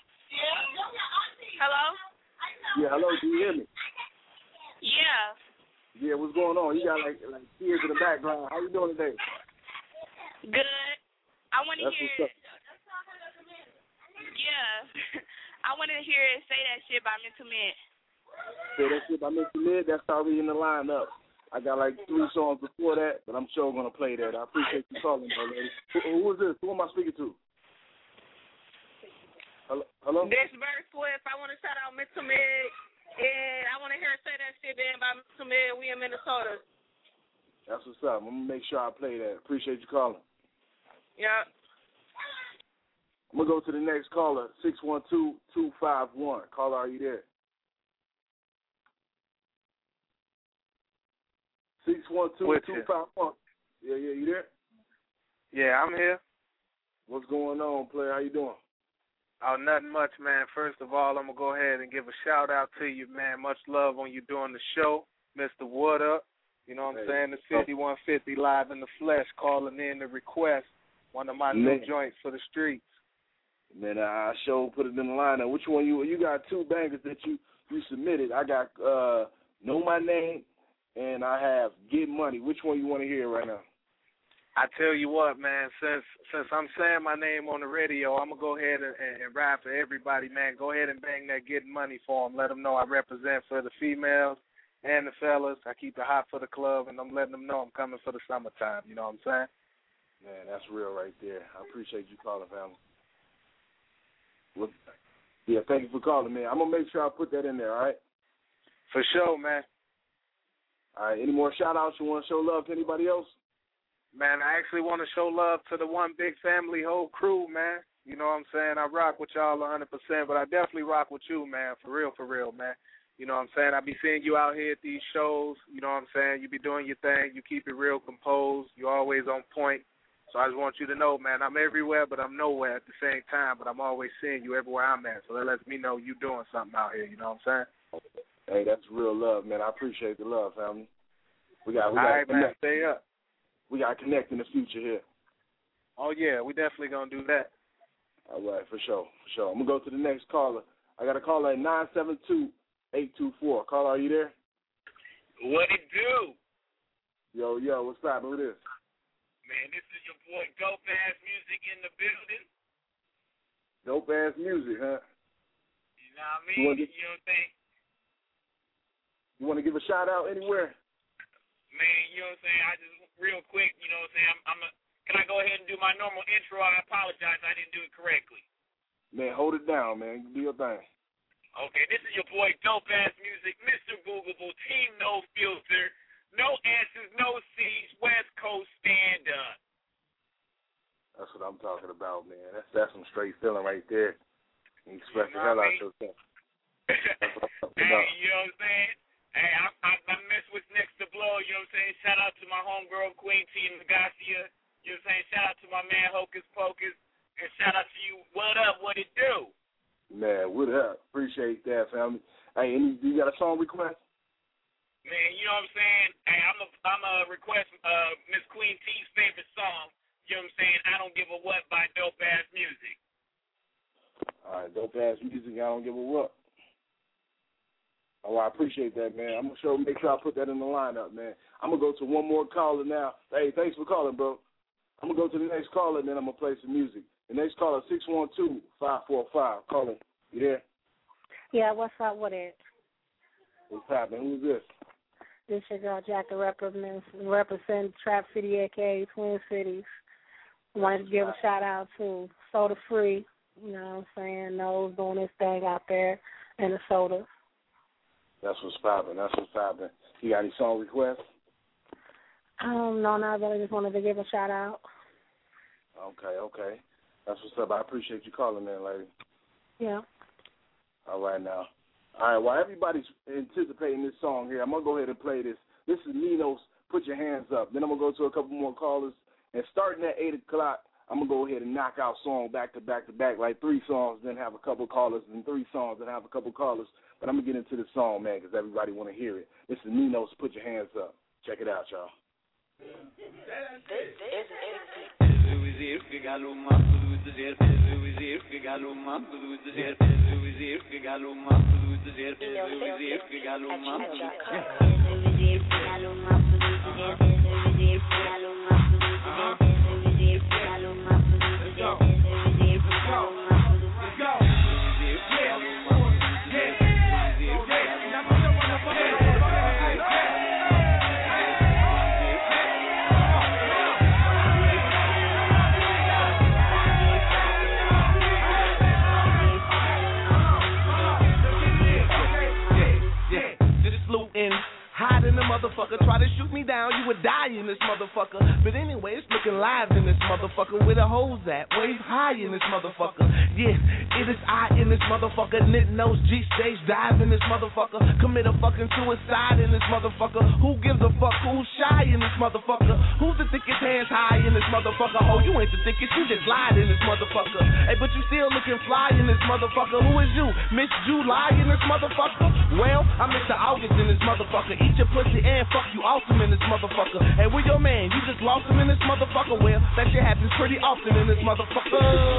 Hello? Yeah, hello. Do you hear me? Yeah. Yeah, what's going on? You got like like kids in the background. How you doing today? Good. I want to That's hear. what's up. Yeah. I want to hear it say that shit by Mental Med. Say that shit by Mister Mid. That's already in the lineup. I got like three songs before that, but I'm sure gonna play that. I appreciate you calling, my lady. Who, who is this? Who am I speaking to? Hello? Hello? This Bird Swift. I want to shout out Mental Med, and I want to hear her say that shit then by Mental Med. We in Minnesota. That's what's up. I'm gonna make sure I play that. Appreciate you calling. Yeah. I'm gonna go to the next caller, six one two, two five one. Caller, are you there? six one two, two five one. Yeah, yeah, you there? Yeah, I'm here. What's going on, player? How you doing? Oh, nothing much, man. First of all, I'm going to go ahead and give a shout-out to you, man. Much love on you doing the show. Mister What Up? You know what I'm hey. saying? The fifty-one fifty live in the flesh, calling in the request. One of my man. new joints for the streets. Man, I sure put it in the lineup. Which one you you got two bangers that you, you submitted. I got uh, Know My Name, and I have Get Money. Which one you want to hear right now? I tell you what, man, since since I'm saying my name on the radio, I'm going to go ahead and, and, and rap for everybody, man. Go ahead and bang that Get Money for them. Let them know I represent for the females and the fellas. I keep it hot for the club, and I'm letting them know I'm coming for the summertime. You know what I'm saying? Man, that's real right there. I appreciate you calling, family. Well, yeah, thank you for calling, man. I'm going to make sure I put that in there, all right? For sure, man. All right, any more shout-outs you want to show love to anybody else? Man, I actually want to show love to the One Big Family whole crew, man. You know what I'm saying? I rock with y'all one hundred percent, but I definitely rock with you, man, for real, for real, man. You know what I'm saying? I be seeing you out here at these shows. You know what I'm saying? You be doing your thing. You keep it real composed. You always on point. So I just want you to know, man, I'm everywhere, but I'm nowhere at the same time, but I'm always seeing you everywhere I'm at. So that lets me know you doing something out here. You know what I'm saying? Hey, that's real love, man. I appreciate the love, family. We got, we got All right, man, stay up. We got to connect in the future here. Oh, yeah, we definitely going to do that. All right, for sure, for sure. I'm going to go to the next caller. I got a caller at nine seven two, eight two four. Caller, are you there? What it do? Yo, yo, what's happening with this? Man, this is your boy Dope Ass Music in the building. Dope Ass Music, huh? You know what I mean? You, want to, you know what I'm saying? You want to give a shout out anywhere? Man, you know what I'm saying? I just, real quick, you know what I'm saying? I'm, I'm a, can I go ahead and do my normal intro? I apologize, I didn't do it correctly. Man, hold it down, man. Do your thing. Okay, this is your boy Dope Ass Music, Mister Googleable, Team No Filter, no answers, no C's, West Coast stand up. That's what I'm talking about, man. That's that's some straight feeling right there. You express you know the hell out mean? yourself. Hey, you know what I'm saying? Hey, I, I, I mess with Next to Blow, you know what I'm saying? Shout out to my homegirl, Queen T. Magacia. You know what I'm saying? Shout out to my man, Hocus Pocus. And shout out to you, What Up, What It Do? Man, what up? Appreciate that, family. Hey, any, you got a song request? Man, you know what I'm saying? Hey, I'm a, I'm a request uh, Miss Queen T's favorite song. You know what I'm saying? I Don't Give a What by Dope Ass Music. All right, Dope Ass Music, I Don't Give a What. Oh, I appreciate that, man. I'm going to sure make sure I put that in the lineup, man. I'm going to go to one more caller now. Hey, thanks for calling, bro. I'm going to go to the next caller, and then I'm going to play some music. The next caller, six one two, five four five. Calling. You there? Yeah, what's up with it? What's happening? Who's this? This your girl, Jack, the represent, represent Trap City, a k a. Twin Cities. I wanted to give a shout-out to Soda Free, you know what I'm saying, Nose doing his thing out there in the soda. That's what's popping. That's what's popping. You got any song requests? Um, no, not really. Just wanted to give a shout out. Okay, okay. That's what's up. I appreciate you calling in, lady. Yeah. All right, now. All right, while everybody's anticipating this song here, I'm going to go ahead and play this. This is Nino's Put Your Hands Up. Then I'm going to go to a couple more callers. And starting at eight o'clock, I'm going to go ahead and knock out song back to back to back, like three songs, then have a couple callers, and three songs, then have a couple callers. But I'm going to get into the song, man, because everybody want to hear it. This is Nino's Put Your Hands Up. Check it out, y'all. Hide in the motherfucker, try to shoot me down, you would die in this motherfucker. But anyway, it's looking live in this motherfucker. Where the hoes at? Wave high in this motherfucker. Yeah, it is I in this motherfucker. Knit nose, G-stage, dive in this motherfucker. Commit a fucking suicide in this motherfucker. Who gives a fuck? Who's shy in this motherfucker? Who's the thickest hands high in this motherfucker? Oh, you ain't the thickest, you just lied in this motherfucker. Hey, but you still looking fly in this motherfucker. Who is you? Miss July in this motherfucker? Well, I'm Mister August in this motherfucker. Eat your pussy and fuck you awesome in this motherfucker. Hey, where your man? You just lost him in this motherfucker. Well, that shit happens pretty often in this motherfucker.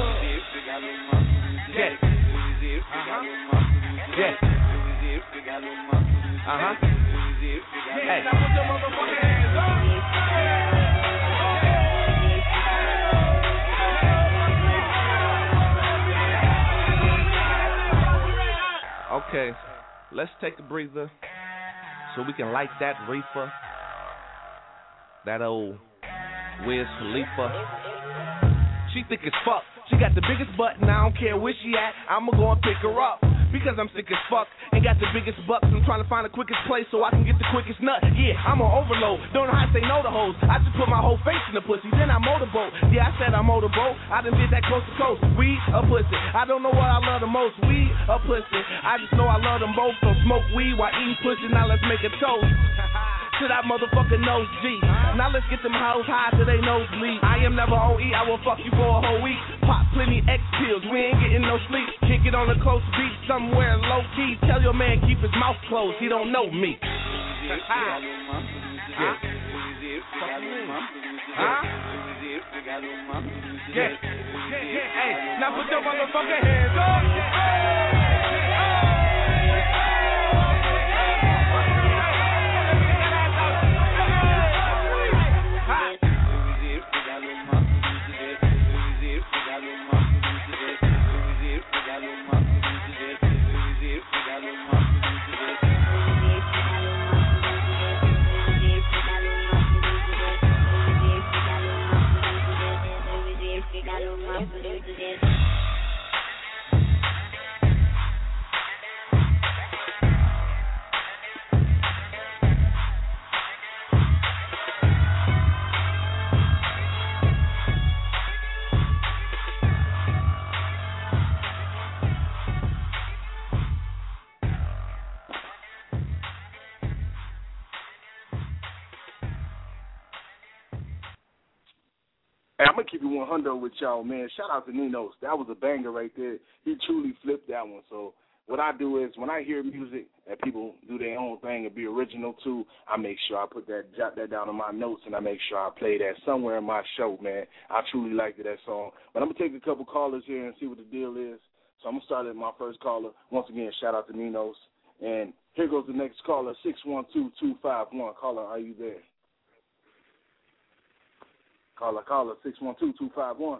Yeah. Uh-huh. Yeah. Uh-huh. Hey. Now put your motherfucking hands up. Okay, let's take a breather so we can light that reefer, that old Wiz Khalifa. She thick as fuck, she got the biggest butt and I don't care where she at, I'ma go and pick her up. Because I'm sick as fuck and got the biggest bucks, I'm trying to find the quickest place so I can get the quickest nut. Yeah, I'm on overload, don't know how to say no to hoes. I just put my whole face in the pussy, then I motorboat. Yeah, I said I motorboat, I done did that coast to coast. Weed or pussy, I don't know what I love the most, weed or pussy. I just know I love them both, so smoke weed while eating pussy. Now let's make a toast to that motherfucking nose G. Now let's get them hoes high till they nose bleed. I am never on E, I will fuck you for a whole week. Pop plenty X pills, we ain't getting no sleep. Kick it on a close beat somewhere low key. Tell your man keep his mouth closed, he don't know me. Huh? Huh? Yeah. Yeah. Hey, now put your motherfucking hands up. Hey, I'm going to keep it one hundred with y'all, man. Shout out to Ninos. That was a banger right there. He truly flipped that one. So what I do is when I hear music that people do their own thing and be original too, I make sure I put that, jot that down in my notes, and I make sure I play that somewhere in my show, man. I truly liked that song. But I'm going to take a couple callers here and see what the deal is. So I'm going to start at my first caller. Once again, shout out to Ninos. And here goes the next caller, six one two, two five one. Caller, are you there? Caller, caller, six one two, two five one.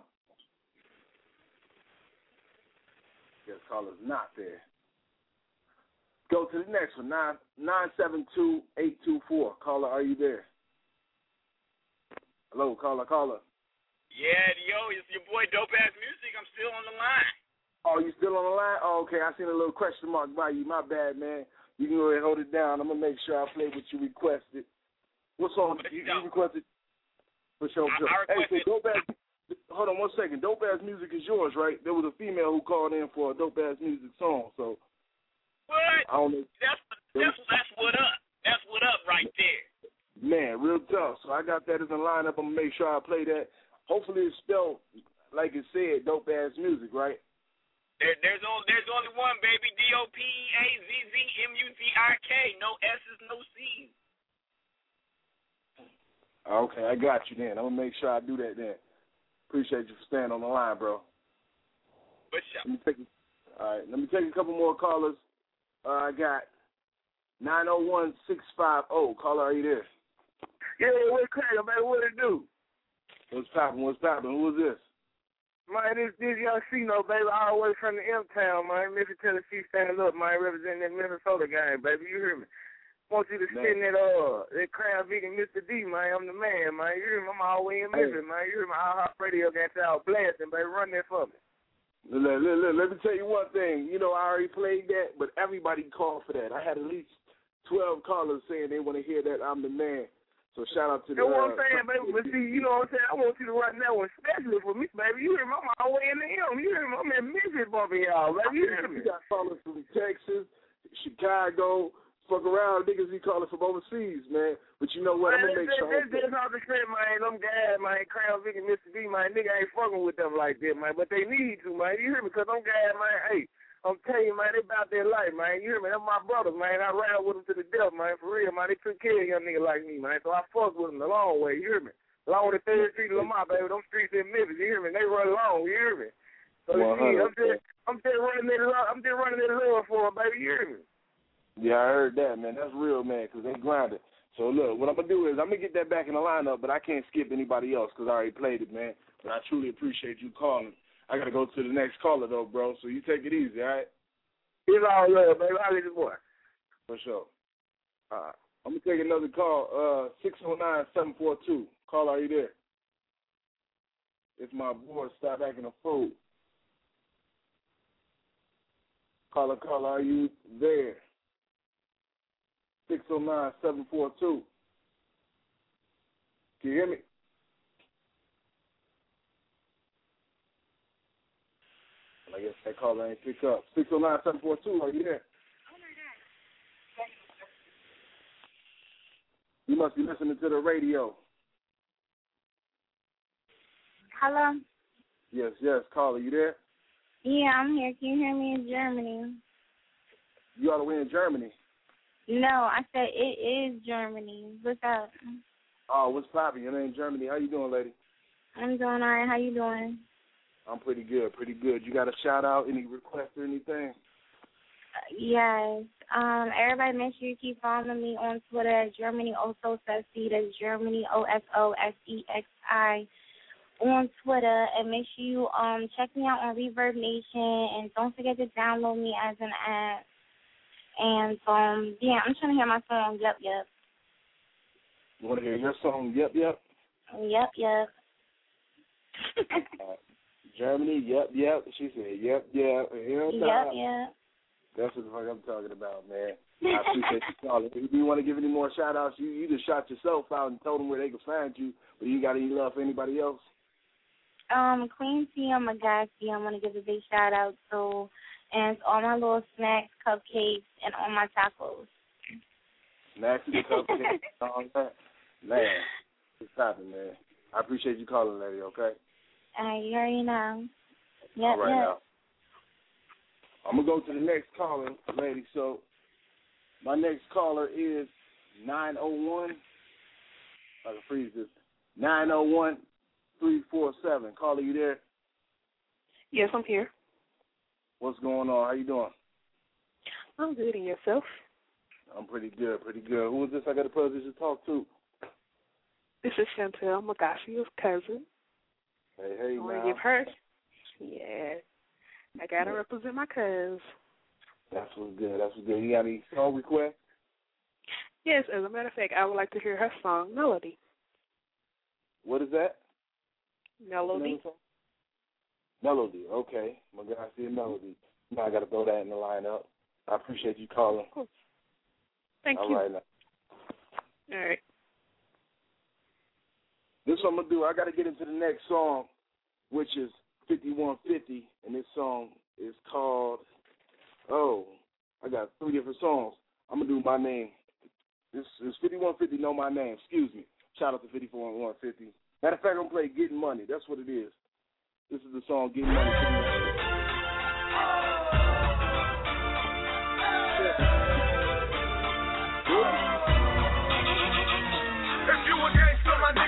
Guess caller's not there. Go to the next one, nine nine seven two eight two four. Caller, are you there? Hello, caller, caller. Yeah, yo, it's your boy Dope Ass Music. I'm still on the line. Oh, you still on the line? Oh, okay, I seen a little question mark by you. My bad, man. You can go ahead and hold it down. I'm going to make sure I play what you requested. What song you, you requested? For sure. For sure. I, I hey, so Dope Ass, hold on one second. Dope Ass Music is yours, right? There was a female who called in for a Dope Ass Music song, so. What? I don't know. That's, that's, that's what up. That's what up right there. Man, real tough. So I got that as a lineup. I'm going to make sure I play that. Hopefully it's spelled like it said, Dope Ass Music, right? There, there's, only, there's only one, baby. D O P E A Z Z M U Z I K. No S's, no C's. Okay, I got you then. I'm going to make sure I do that then. Appreciate you for staying on the line, bro. For sure. Let me take, all right, let me take a couple more callers. Uh, I got nine oh one, six five oh. Caller, are you there? Yeah, what's cracking, man? What it do? What's poppin'? What's poppin'? Who is this? Man, this this young Chino, baby, all the way from the M-Town, man. Memphis, Tennessee, standing up, man, representing that Minnesota game, baby. You hear me? Want you to sit in that, uh, that Crown Vic and Mister D, man. I'm the man, man. You hear me? I'm all the way in Memphis, hey. man. You hear me? Our radio got y'all blasting, baby. Run that for me. Look, look, look, let me tell you one thing. You know, I already played that, but everybody called for that. I had at least twelve callers saying they want to hear that I'm the man. So shout out to the. That's what I'm saying, baby. But see, you know what I'm saying? I want you to run that one especially for me, baby. You hear me? I'm all the way in the M. You hear me? I'm in Memphis bumping y'all, baby. You hear me? You got callers from Texas, Chicago. Fuck around, niggas be calling from overseas, man. But you know what? Man, I'm gonna make sure. That's just off the strip, man. Them guys, man, Crown Vic and Mister D, man, nigga ain't fucking with them like that, man. But they need to, man. You hear me? Because them guys, man, hey, I'm telling you, man, they about their life, man. You hear me? They're my brothers, man. I ride with them to the death, man. For real, man. They took care of a young nigga like me, man. So I fuck with them the long way. You hear me? Along with the third Street of Lamar, baby. Them streets in Memphis. You hear me? They run long. You hear me? So you see, I'm just, I'm just running that love. I'm just running that love for them, baby. You hear me? Yeah, I heard that, man. That's real, man, because they grinded. So, look, what I'm going to do is I'm going to get that back in the lineup, but I can't skip anybody else because I already played it, man. But I truly appreciate you calling. I got to go to the next caller, though, bro, so you take it easy, all right? It's all love, baby. I'll let this boy. For sure. All right. I'm going to take another call, uh, six oh nine, seven four two. Caller, are you there? It's my boy, stop acting a fool. Caller, caller, are you there? six oh nine, seven four two. Can you hear me? I guess that caller ain't pick up. six oh nine, seven four two, are you there? You must be listening to the radio. Hello? Yes, yes. Caller, you there? Yeah, I'm here. Can you hear me in Germany? You all the way in Germany? No, I said it is Germany. What's up? Oh, what's poppin'? Your name Germany. How you doing, lady? I'm doing all right. How you doing? I'm pretty good, pretty good. You got a shout-out, any request or anything? Uh, yes. Um, everybody make sure you keep following me on Twitter at Germany Oso Sexy. That's Germany O S O S E X I on Twitter. And make sure you um check me out on Reverb Nation. And don't forget to download me as an app. And, um, yeah, I'm trying to hear my song, Yep, Yep. You want to hear your song, Yep, Yep? Yep, Yep. uh, Germany, Yep, Yep. She said, Yep, Yep. Yep, Yep, Yep. That's what the fuck I'm talking about, man. I appreciate you calling. If you want to give any more shout-outs, you, you just shot yourself out and told them where they could find you, but you got any love for anybody else? Um, Queen T and Magassi, I want to give a big shout-out to. And all my little snacks, cupcakes, and all my tacos. Snacks and cupcakes, all that. Man, it's happening, man. I appreciate you calling, lady, okay? Uh, you already know. Yep, all right, yep. now. I'm going to go to the next caller, lady. So my next caller is nine oh one. I can freeze this. nine oh one, three four seven. Caller, you there? Yes, I'm here. What's going on? How you doing? I'm good, and yourself? I'm pretty good, pretty good. Who is this I got the privilege to talk to? This is Chantel Magassia's cousin. Hey, hey, I want now. to give her, yeah, I got to yeah. represent my cousin. That's what's good, that's what's good. You got any song requests? Yes, as a matter of fact, I would like to hear her song, Melody. What is that? Melody. Melody, okay. Magassia Melody. Now I got to throw that in the lineup. I appreciate you calling. Cool. Thank All you. All right, now. All right. This is what I'm going to do. I got to get into the next song, which is fifty-one fifty, and this song is called, oh, I got three different songs. I'm going to do My Name. This is fifty-one fifty, Know My Name. Excuse me. Shout out to fifty-four and one fifty. Matter of fact, I'm going to play Getting Money. That's what it is. This is the song Getting Money. If you a gangster, my name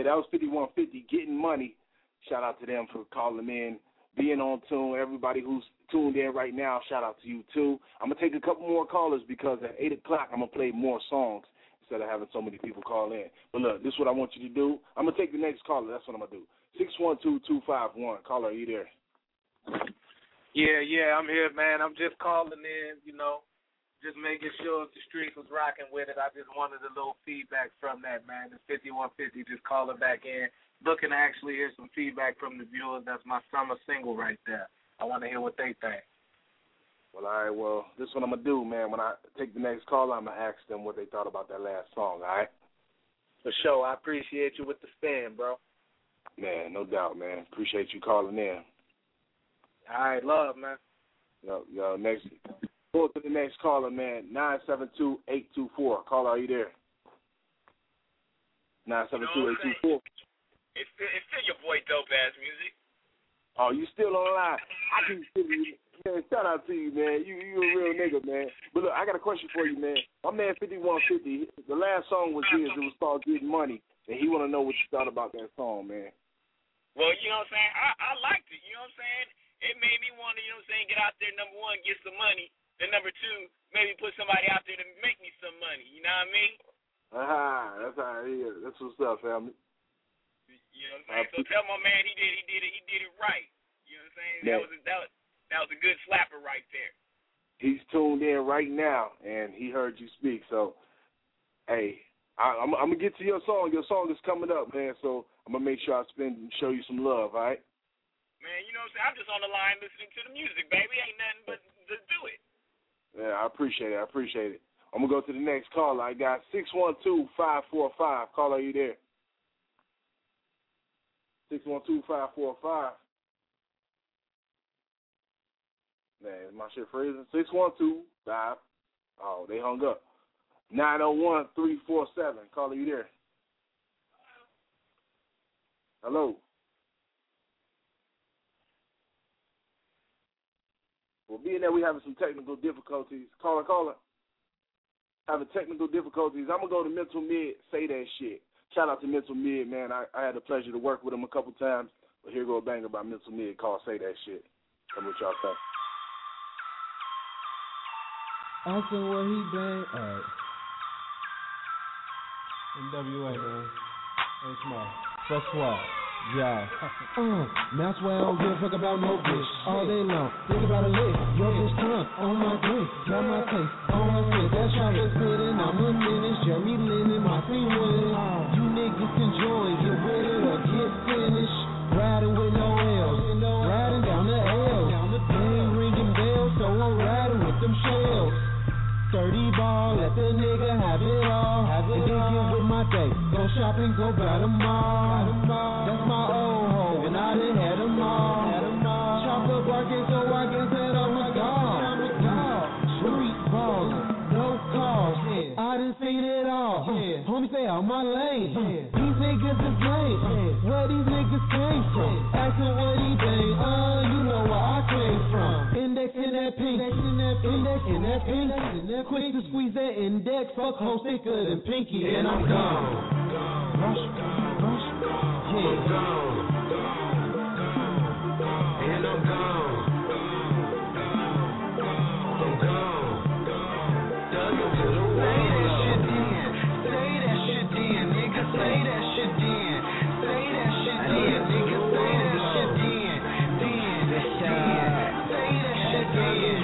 that was fifty-one fifty, Getting Money. Shout out to them for calling in, being on tune. Everybody who's tuned in right now, shout out to you too. I'm going to take a couple more callers because at eight o'clock I'm going to play more songs instead of having so many people call in. But look, this is what I want you to do. I'm going to take the next caller. That's what I'm going to do. six one two, two five one. Caller, are you there? Yeah, yeah, I'm here, man. I'm just calling in, you know, just making sure the streets was rocking with it. I just wanted a little feedback from that, man. It's fifty-one fifty, just calling back in. Looking to actually hear some feedback from the viewers. That's my summer single right there. I want to hear what they think. Well, all right, well, this is what I'm going to do, man. When I take the next call, I'm going to ask them what they thought about that last song, all right? For sure. I appreciate you with the spin, bro. Man, no doubt, man. Appreciate you calling in. All right, love, man. Yo, yo, next, go to the next caller, man. nine seven two, eight two four. Caller, are you there? nine seven two, eight two four. It's still, it's still your boy Dope Ass Music. Oh, you still online? I can see you. Man, shout out to you, man. You you a real nigga, man. But look, I got a question for you, man. My man fifty-one fifty, the last song was his. It was called Getting Money. And he want to know what you thought about that song, man. Well, you know what I'm saying? I, I liked it. You know what I'm saying? It made me want to, you know what I'm saying, get out there, number one, get some money. Then number two, maybe put somebody out there to make me some money. You know what I mean? Ah, that's how it is. That's what's up, family. You know what I'm saying? So tell my man he did he did it he did it right. You know what I'm saying? Yeah. That was a, that was that was a good slapper right there. He's tuned in right now and he heard you speak. So, hey, I, I'm, I'm gonna get to your song. Your song is coming up, man. So I'm gonna make sure I spend show you some love. All right? Man, you know what I'm saying? I'm just on the line listening to the music, baby. Ain't nothing but to do it. Yeah, I appreciate it. I appreciate it. I'm gonna go to the next caller. I got six one two, five four five. Caller, are you there? six one two, five four five. Man, is my shit freezing? six one two, five. Oh, they hung up. nine oh one, three four seven. Caller, you there? Hello? Well, being that we having some technical difficulties, caller, caller, having technical difficulties, I'm going to go to Mental Mid, Say That Shit. Shout out to Mental Mid, man. I, I had the pleasure to work with him a couple times. But here go a banger by Mental Mid called Say That Shit. Tell me what y'all think. Asking where he been. Alright. N W A, man. Hey, small. So swag. Yeah. Uh, that's why I don't give a fuck about no bitch. All day long. Think about a lick. Your bitch tongue on my drink. Got my taste on my spit. That's how it's spitting. I'm a menace. Jeremy Lin and my team winning. You niggas can join. Get with it or get finished. Riding with no L's. Riding down the L. They ain't ringing bells, so I'm riding with them shells. thirty ball, let the nigga have it all. Have it and then get with my day. Go shopping, go buy them all. That's my old hoe, and I done had them all. Chocolate barking, so I guess that I was gone. Street balls, no calls. I done seen it all. Homie stay out my lane. These niggas is lame. Where these niggas came from? Asking what he bang. Uh, you know where I came from. Index in that pink. Index in that pink. Quick to squeeze that index. Fuck hoe thicker than pinky. And I'm gone. Rush, rush, yeah. I'm gone. And I'm gone. I'm gone. Dug into the way that shit in. Say that shit in, nigga. Say that shit in. Say that shit in, nigga. Say that shit in. Then, then. Say that shit in.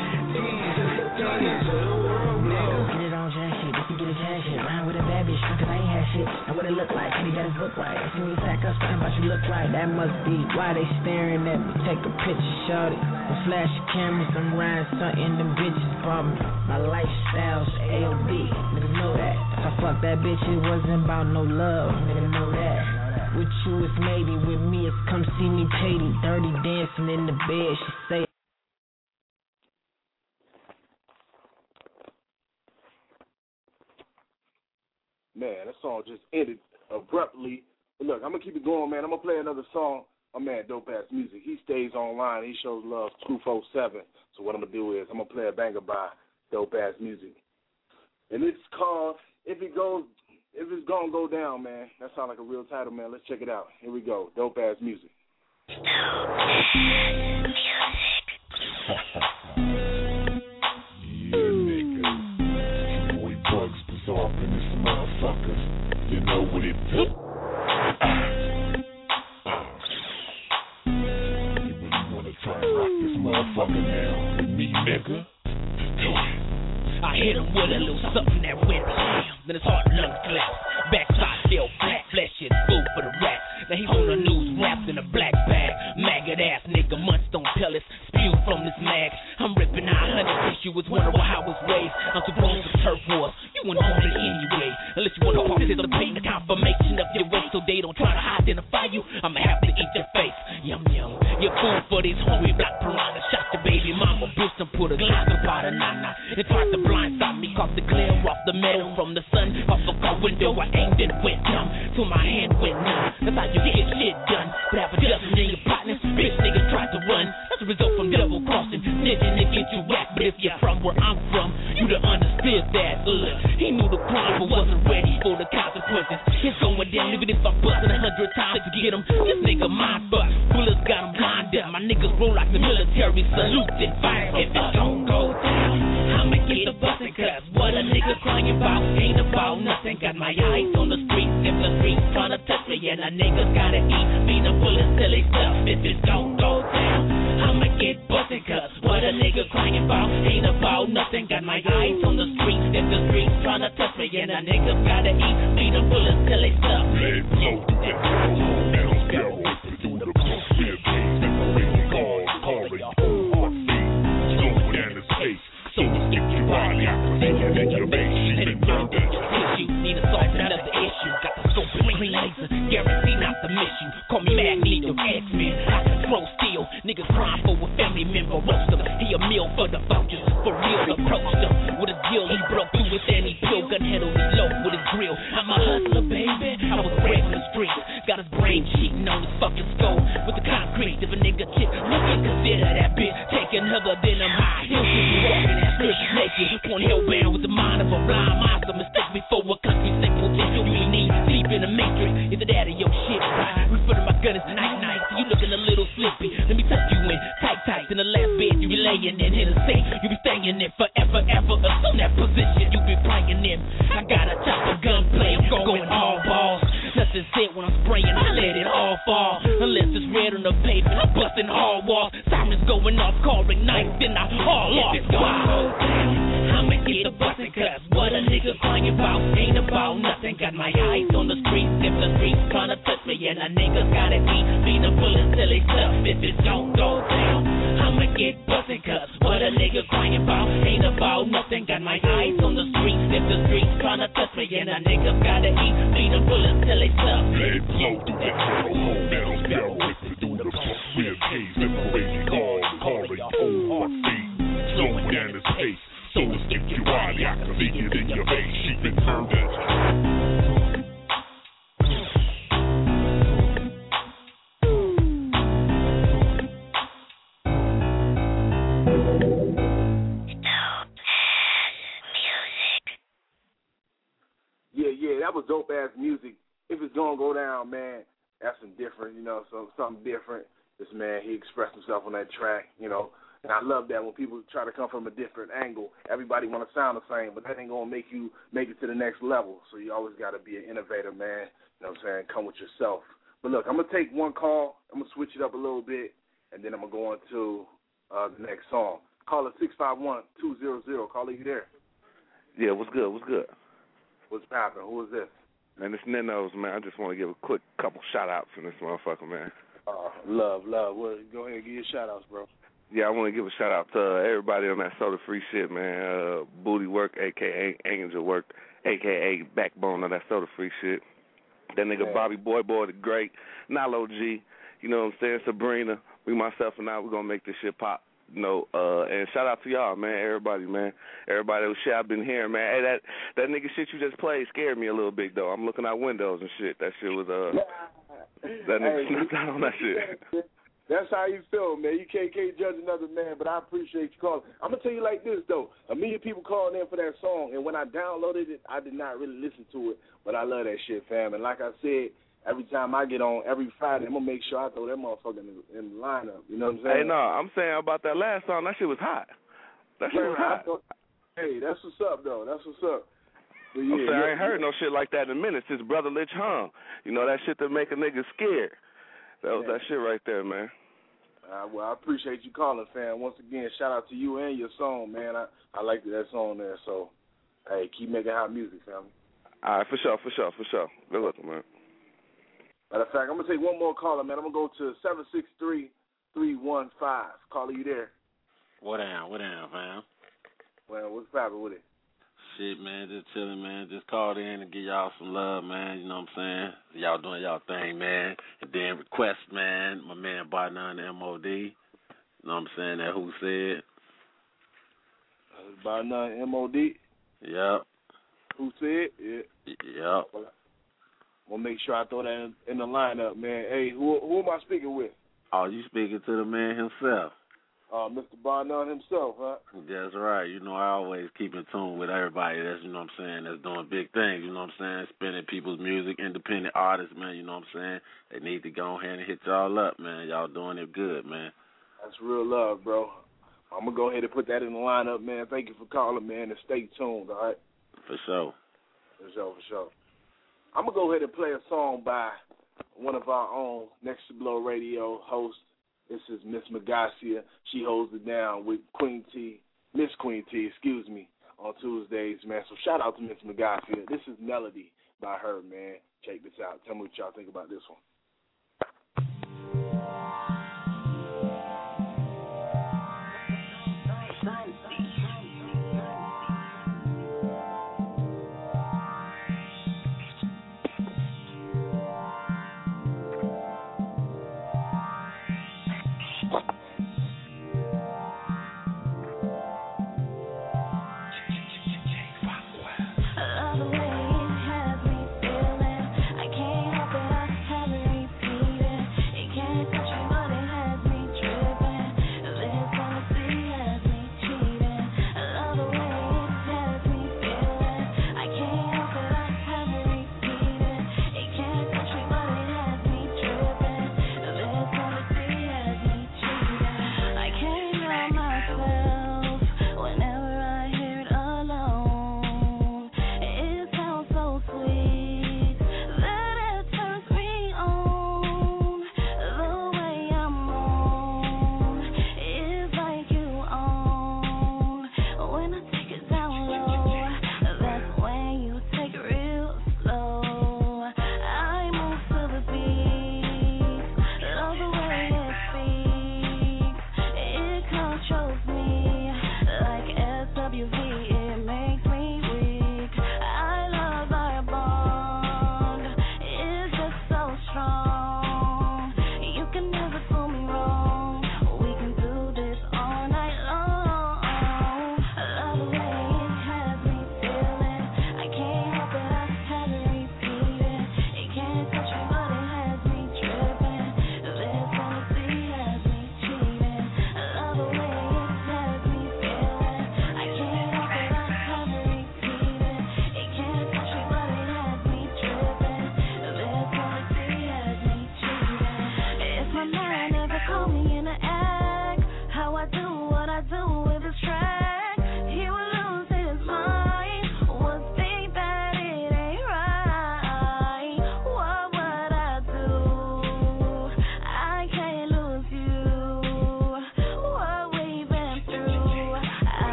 And what it look like, and he got his book right. See me sack up, something about you look right. That must be why they staring at me. Take a picture, shorty. And flash your cameras, I'm riding something, them bitches bought me. My lifestyle's A O D, niggas know that. If I fuck that bitch, it wasn't about no love, nigga know that. With you it's maybe, with me it's come see me Katie. Dirty dancing in the bed, she say. Man, that song just ended abruptly. But look, I'm going to keep it going, man. I'm going to play another song. My man, Dope Ass Music. He stays online. He shows love two four seven. So what I'm going to do is I'm going to play a banger by Dope Ass Music. And it's called If It Goes If It's Gonna Go Down, man. That sounds like a real title, man. Let's check it out. Here we go. Dope ass music. Yeah, nigga. Boy Bugs Bizarre in this motherfucker. You know what it took. Uh, uh. You really wanna try and rock this motherfucker now with me, nigga? Do it. I hit him with a little something that went blam. Then his heart lungs collapse. Backside fell flat. Flesh is food for the rats. Now he on the news wrapped in a black bag. Maggot ass nigga munched on pellets. Spewed from this mag. I'm ripping out honey tissue. Was wondering how I was raised. I'm too grown for turf wars. You wouldn't own it anyway. Unless you want to participate in the confirmation of your race. So they don't try to identify you. I'ma have to eat your face. Yum yum. You're food for these hungry black piranhas. Shot your baby mama. Bruce and put a glass of powder nana. And tried to blindside me. Caught the glare off the metal from the sun. Off a car window. I aimed and went dumb. Till my hand went numb. That's how you get shit done. But have a dozen in your partners. Bitch niggas tried to run. That's a result from double crossing. Snitching to get you whacked. But if you're from where I'm from, you'd have understood that. Ugh. He knew the crime but wasn't ready for the consequences. It's going down even if I'm busting a hundred times to get him. This nigga mine but bullets got him blind up. My niggas roll like the military. Salute and fire. If it's gon' go down, I'ma get the bustin' cause what a nigga crying about ain't about nothing. Got my eyes on the streets. If the streets tryna touch me and a niggas gotta eat. Feed the bullets till they stuff. If it's gon' go down, I'ma get bustin' cause what a nigga crying about ain't about nothing. Got my eyes on the streets. If the streets tryna touch me and a niggas gotta eat. Feed the bullets till they stuff. Let blow through that barrel. Metal barrel. Through the cross rib cage. Separating guards. Calling your whole heart beat. Slowing down the space. So to stick you out, I can see it in your face. She been murdered. Tissue, need to solve another issue. Got the scope and clean laser, guarantee not to miss you. Call me Magneto, X-Men, I control steel. Niggas crying for a family member, roast him. He a meal for the vultures, for real, approached him. With a deal, he broke through with any pill. Gun handle his low with his grill. I'm a hustler, baby, I was raised in the streets. Got his brain cheating on his fucking skull. With the concrete, if a nigga chick, look and consider that bitch. Taking other than them high heels, you walking that strip naked. Point hellbound with the mind of a blind monster. Mistake me for a country sick potential. We need deep in the matrix. Either that or your shit, right? Refer to my gun as night night. You looking a little slippy. Let me tuck you in tight tight. In the last bed you be laying in. In a safe, you be staying in forever ever. Assume that position you be playing in. I got a chopper gunplay. I'm going all balls. Nothing said when I'm spraying. I let it all fall. Unless it's red on the pavement, I'm busting all walls. Sirens going off, calling night, then I haul off. If it's gonna go down, I'ma get the bustin' cause what a nigga crying about ain't about nothing. Got my eyes on the streets. If the streets tryna touch me and a niggas gotta eat, feed the bullets till they stuff. If it's gon' go down, I'ma get bustin' cause what a nigga crying about ain't about nothing. Got my eyes on the streets. If the streets tryna touch me and a niggas gotta eat, feed the bullets till they stuff. Let it blow through that metal, metal barrel. Whipping through the cross rib cage. Separating guards. Calling your whole heart beat. Slowing down his pace. So to stick you out, I can see it in your face. She been murdered. Yeah, yeah, that was dope ass music. If it's gonna go down, man, that's some different, you know, so something different. This man, he expressed himself on that track, you know. And I love that when people try to come from a different angle, everybody want to sound the same, but that ain't going to make you make it to the next level. So you always got to be an innovator, man. You know what I'm saying? Come with yourself. But look, I'm going to take one call. I'm going to switch it up a little bit, and then I'm going to go on to uh, the next song. Call it six five one, two hundred. Caller, you there? Yeah, what's good? What's good? What's poppin'? Who is this? Man, it's Ninos, man. I just want to give a quick couple shout-outs from this motherfucker, man. Uh, love, love. Well, go ahead and give your shout-outs, bro. Yeah, I want to give a shout-out to uh, everybody on that Soda Free shit, man. Uh, Booty Work, a k a. Angel Work, a k a. Backbone of that Soda Free shit. That nigga yeah. Bobby Boy Boy the Great, Nalo G, you know what I'm saying, Sabrina, me, myself, and I, we're going to make this shit pop. You know, uh, and shout out to y'all, man, everybody, man. Everybody who shit I've been hearing, man. Hey, that that nigga shit you just played scared me a little bit, though. I'm looking out windows and shit. That shit was, uh, that nigga hey, snapped out on that shit. That's how you feel, man. You can't, can't judge another man, but I appreciate you calling. I'm going to tell you like this, though. A million people calling in for that song, and when I downloaded it, I did not really listen to it, but I love that shit, fam. And like I said, every time I get on, every Friday, I'm going to make sure I throw that motherfucker in the, in the lineup. You know what I'm saying? Hey, no, I'm saying about that last song, that shit was hot. That shit was hot. Thought, hey, that's what's up, though. That's what's up. But yeah, I'm saying yeah, I ain't heard yeah. no shit like that in a minute since Brother Lich Hung. You know, that shit that make a nigga scared. That was yeah. that shit right there, man. Uh, well, I appreciate you calling, fam. Once again, shout out to you and your song, man. I, I liked that song there. So, hey, keep making hot music, fam. All right, for sure, for sure, for sure. Good looking, man. Matter of fact, I'm going to take one more caller, man. I'm going to go to seven six three, three one five. Caller, you there? What down, what down, fam? Well, what's poppin' with it? Shit, man, just chilling, man. Just called in to give y'all some love, man. You know what I'm saying? Y'all doing y'all thing, man. And then request, man, my man Barnum, the M O D. You know what I'm saying? That who said? Uh, Barnum, M O D? Yep. Who said? Yeah. Yep. We'll make sure I throw that in, in the lineup, man. Hey, who who am I speaking with? Oh, you speaking to the man himself. Uh, Mister Barnum himself, huh? That's right. You know, I always keep in tune with everybody that's, you know what I'm saying, that's doing big things, you know what I'm saying, spinning people's music, independent artists, man, you know what I'm saying. They need to go ahead and hit y'all up, man. Y'all doing it good, man. That's real love, bro. I'm going to go ahead and put that in the lineup, man. Thank you for calling, man, and stay tuned, all right? For sure. For sure, for sure. I'm going to go ahead and play a song by one of our own Next to Blow Radio hosts. This is Miss Magacia. She holds it down with Queen T, Miss Queen T, excuse me, on Tuesdays, man. So shout out to Miss Magacia. This is Melody by her, man. Check this out. Tell me what y'all think about this one. I love the way it has me feeling. I can't help it, I have it.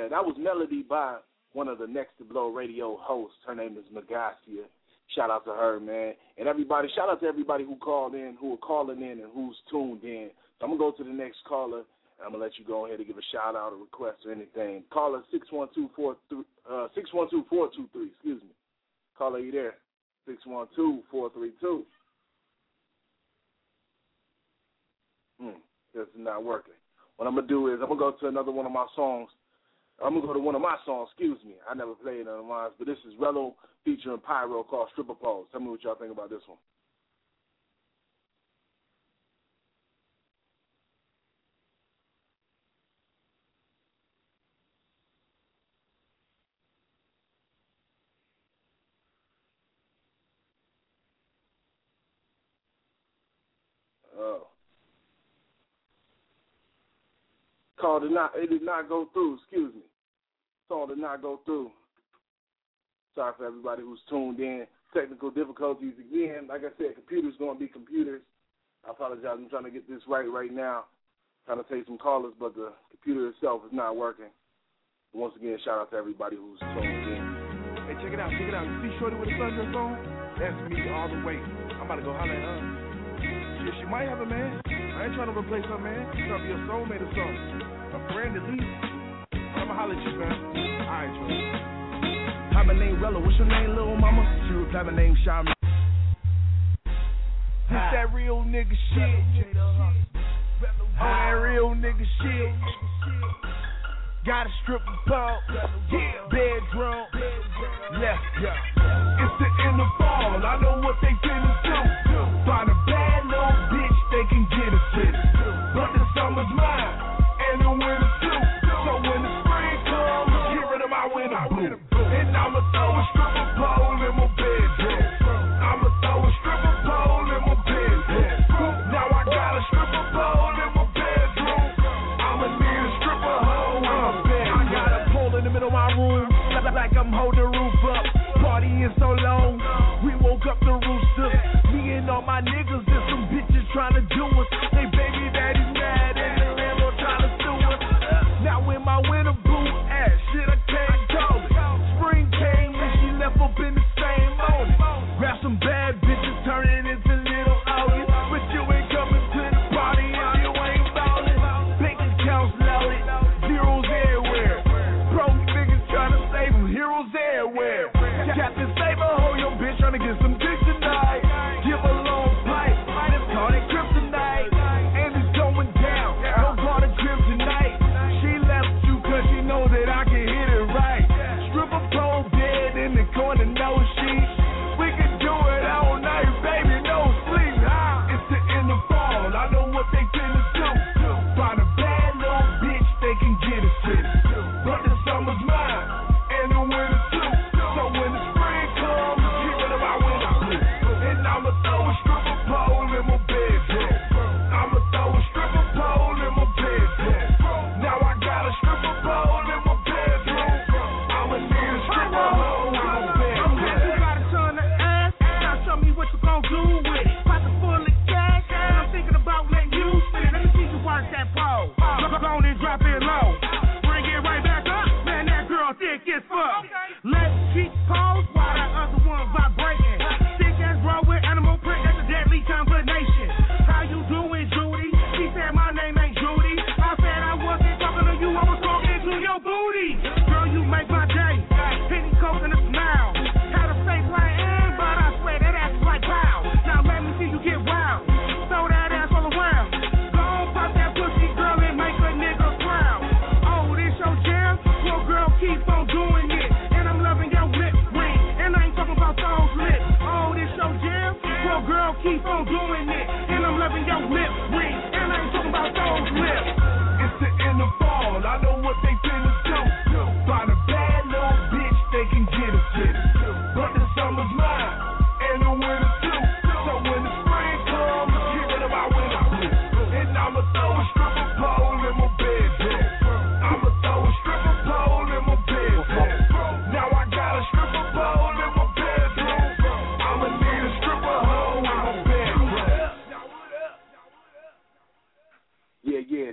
that was Melody by one of the Next to Blow radio hosts. Her name is Magacia. Shout out to her, man. And everybody, shout out to everybody who called in, who are calling in, and who's tuned in. So I'm going to go to the next caller, and I'm going to let you go ahead and give a shout out or request or anything. Caller six one two, four two three, excuse me. Caller, you there? six one two, four three two. Hmm, this is not working. What I'm going to do is I'm going to go to another one of my songs. I'm going to go to one of my songs, excuse me. I never played none of mine, but this is Rello featuring Pyro called Stripper Pose. Tell me what y'all think about this one. Oh. Call did not, it did not go through, excuse me. Song did not go through. Sorry for everybody who's tuned in. Technical difficulties again. Like I said, computers going to be computers. I apologize. I'm trying to get this right right now. Trying to take some callers, but the computer itself is not working. Once again, shout out to everybody who's tuned in. Hey, check it out. Check it out. You see Shorty with the sundress on? That's me all the way. I'm about to go holler at her. Shit, she might have a man. I ain't trying to replace her, man. She's trying to be a soulmate or something. A friend at least. I'm going to holler at you, man. All right, Shorty. Hi, my name Rello. What's your name, little mama? She replied, my name Sean. This that real nigga shit. On that real nigga shit. Got a stripper pole. Bedroom. Yeah, yeah. It's the end of fall. I know what they finna do. Find a bad little bitch they can get a fit. But the summer's mine. And the winter too. So when the spring comes, get rid of my winter blue. And I'ma throw a stripper pole in my bedroom. I'ma throw a stripper pole in my bedroom. Now I got a stripper pole in my bedroom. I'ma need a stripper hole in my bedroom. I got a pole in the middle of my room, like I'm holding the roof up. Partying so long, we woke up the rooster. Me and all my niggas, there's some bitches trying to do us. They baby daddy's mad and the landlord trying to sue us. Now in my winter boot ass, shit I can't call it. Spring came and she left up in the same morning. Grab some bad bitches, turn it into little August. But you ain't coming to the party if you ain't ballin'. Bank accounts loaded, zeros everywhere. Broke niggas trying to save them, heroes everywhere. Captain Saber, hold your bitch trying to get some dick tonight. Give a long pipe, let's call it kryptonite. And it's going down, don't call it kryptonite. She left you cause she know that I can hit it right. Stripper pole dead in the corner, no sheet. We can do it all night, baby, no sleep. It's the end of fall, I know what they finna do. Find a bad little bitch they can get a fit. But the summer's mine, and the winter too. So when the spring comes, get rid of my winter blue. And I'ma throw a stripper pole in my bedroom. I'ma throw a stripper pole in my bedroom. Now I got a stripper pole in my bedroom. I'ma need a stripper hole in my bedroom. Okay, you got a ton of ass. Now show me what you gon' do with it. Pocket full of cash, and I'm thinking about letting you spin it. Let me see you work that pole. Go on and drop it low. Bring it right back up. Man, that girl thick as fuck. Let's keep pose while that other one vibrating. Thick as raw with animal print, that's a deadly combination. How you doing, Judy? She said my name ain't Judy. I said I wasn't talking to you, I was talking to your booty. Girl, you make my day. Penny coke and a smile. Had a fake right in, but I swear that ass is like pow. Now let me see you get wild. Throw that ass all around. Go on, pop that pussy, girl, and make a nigga proud. Oh, this your jam? Well, girl, keep on doing it. And I'm loving your lip ring. And I ain't talking about those lips. Oh, this your jam? Well, girl, keep on doing it. And I'm loving your lip ring. And I ain't talking about those lips. It's the end of fall, I know what they finna do. Find a bad little bitch they can get a fit. But the summer's mine, and the winter too. So when the spring comes, get rid of my winter blue. And I'ma throw a stripper pole in my bedroom. I'ma throw a stripper pole in my bedroom. Now I got a stripper pole in my bedroom. I'ma need a stripper hole in my bedroom.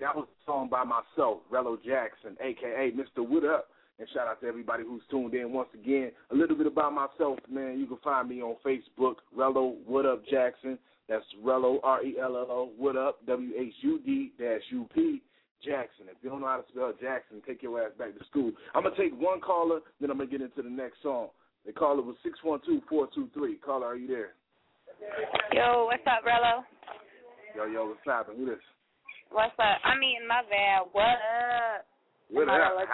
that was a song by myself, Rello Jackson, a k a. Mister What Up. And shout out to everybody who's tuned in once again. A little bit about myself, man. You can find me on Facebook, Rello What Up Jackson. That's Rello, R E L L O, What Up, W H U D U P, Jackson. If you don't know how to spell Jackson, take your ass back to school. I'm going to take one caller, then I'm going to get into the next song. The caller was six one two, four two three. Caller, are you there? Yo, what's up, Rello? Yo, yo, what's happening? Who this? What's up? I'm eating my van. What up? What up?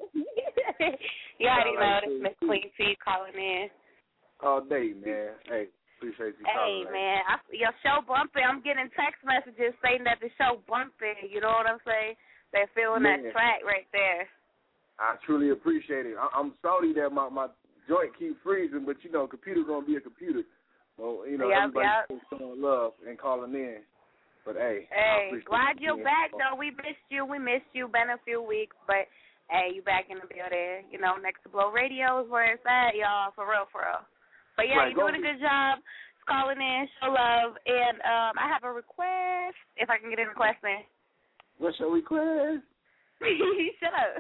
You already know this Miss Queen T calling in. All day, man. Hey, appreciate you calling. Hey, man. I, your show bumping. I'm getting text messages saying that the show bumping. You know what I'm saying? They're feeling Man. that track right there. I truly appreciate it. I, I'm sorry that my, my joint keep freezing, but, you know, computer's going to be a computer. So, you know, Yep, everybody yep. showing love and calling in. But, hey. Hey, glad you you're back, though. We missed you. We missed you. Been a few weeks, but, hey, you back in the building. You know, Next to Blow Radio is where it's at, y'all, for real, for real. But, yeah, Right, you're doing go a good job calling in, show love. And um, I have a request, if I can get in the question. What's your request? Shut up.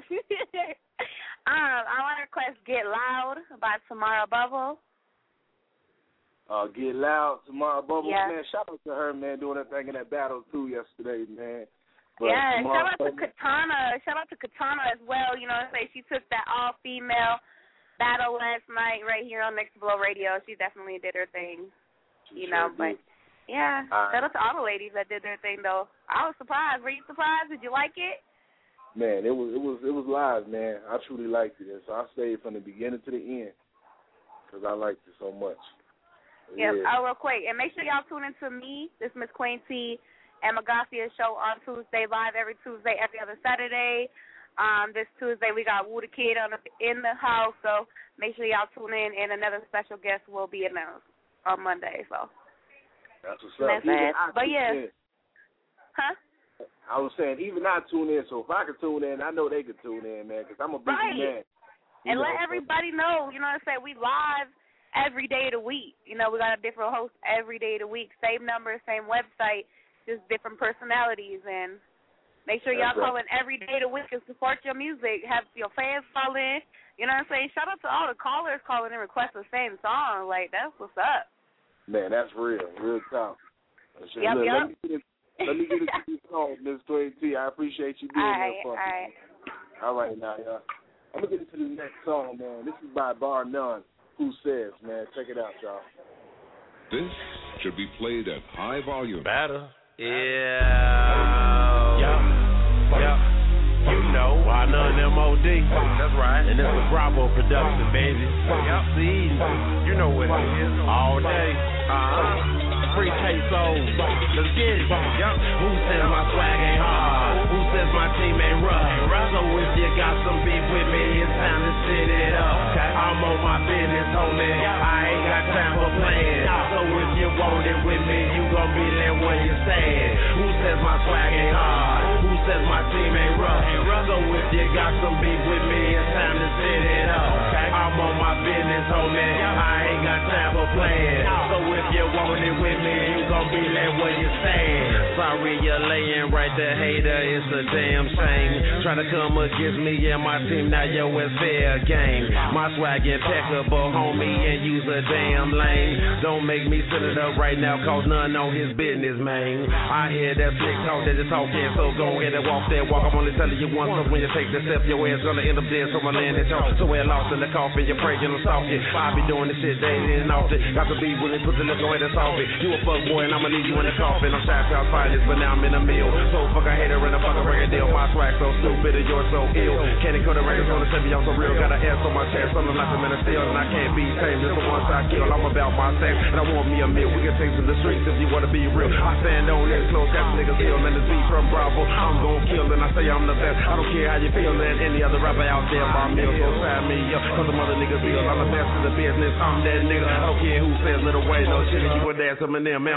um, I want to request Get Loud by Tamara Bubble. Uh, Get Loud, Tamara Bubble. Yeah. Man, shout out to her, man, doing that thing in that battle, too, yesterday, man. But Yeah, Tamara shout out to Bubble- Katana. Shout out to Katana as well. You know what I'm saying? She took that all-female battle last night right here on Next Blow Radio. She definitely did her thing. You know, sure but, did. yeah, All right. shout out to all the ladies that did their thing, though. I was surprised. Were you surprised? Did you like it? Man, it was it was it was live, man. I truly liked it, and so I stayed from the beginning to the end because I liked it so much. Yes, Yeah. oh, real quick. And make sure y'all tune in to me, this Miss Queen T, and Magasia show on Tuesday, live every Tuesday, every other Saturday. Um, this Tuesday we got Woo the Kid on the, in the house, so make sure y'all tune in, and another special guest will be announced on Monday. So That's what's That's up. Even it. I But tune yeah. in. Huh? I was saying, even I tune in, so if I could tune in, I know they could tune in, man, because I'm a busy Right. man. You And know, let so- everybody know, you know what I'm saying, we live every day of the week. You know, we got a different host every day of the week. Same number, same website, just different personalities. And make sure y'all That's right. call in every day of the week and support your music. Have your fans call in. You know what I'm saying? Shout out to all the callers calling in request the same song. Like, that's what's up. Man, that's real, real tough. Shit, Yep, look, yep. Let me get it, let me get into this song, Miss Queen T. I appreciate you being All there right, for all me. right. All right, now, y'all. I'm going to get into the next song, man. This is by Bar None. Who Says, man? Check it out, y'all. This should be played at high volume. Better. Yeah. Yeah. Yeah. You know, I none M O D. That's right. And it's a Bravo production, baby. Yep. See, you know what it is. All day. Uh-huh. Free K-Soul. Let's get it. Yep. Who says my swag ain't hard? Who says my team ain't rough? So if you got some beef with me, it's time to sit it up. I'm on my business, homie. I ain't got time for playing. So if you want it with me, you gon' be there where you stand. Who says my swag ain't hard? Who says my team ain't rough? So if you got some beef with me, it's time to sit it up. I'm on my business, homie. I ain't got time for playing. So if you want it with me, you gon' be there where you stand. Sorry you're laying right there, hater. It's a damn shame. Try to come against me and my team, now yo, it's fair game. My swag impeccable, homie, and use a damn lane. Don't make me sit it up right now, cause none on his business, man. I hear that slick talk that you're talking, so go ahead and walk that walk. I'm only telling you once, cause when you take the step, your ass gonna end up dead. So I land and talk, so we're lost in the coffin. You're praying and stalking. I be doing this shit daily and often. Got to be willing, put the liquor away to solve it. You a fuck boy, and I'ma leave you in the coffin. I'm shy out finest, but now I'm in the mill. So fuck a hater and a fucking record deal. My swag so stupid and you're so ill. Candy cut the records on the Chevy, I'm so real. Got an ass on my chest, something like a minute still, and I can't be tamed. Just the one side kill. I'm about my sex, and I want me a meal. We can take to the streets if you wanna be real. I stand on this close, got niggas ill, and this beat from Bravo. I'm gon' kill, and I say I'm the best. I don't care how you feel, and any other rapper out there, my meal. So sign me up, cause the mother niggas ill. I'm the best in the business, I'm that nigga. I don't care who says little way, no shit. You a dance, I'm in there, man.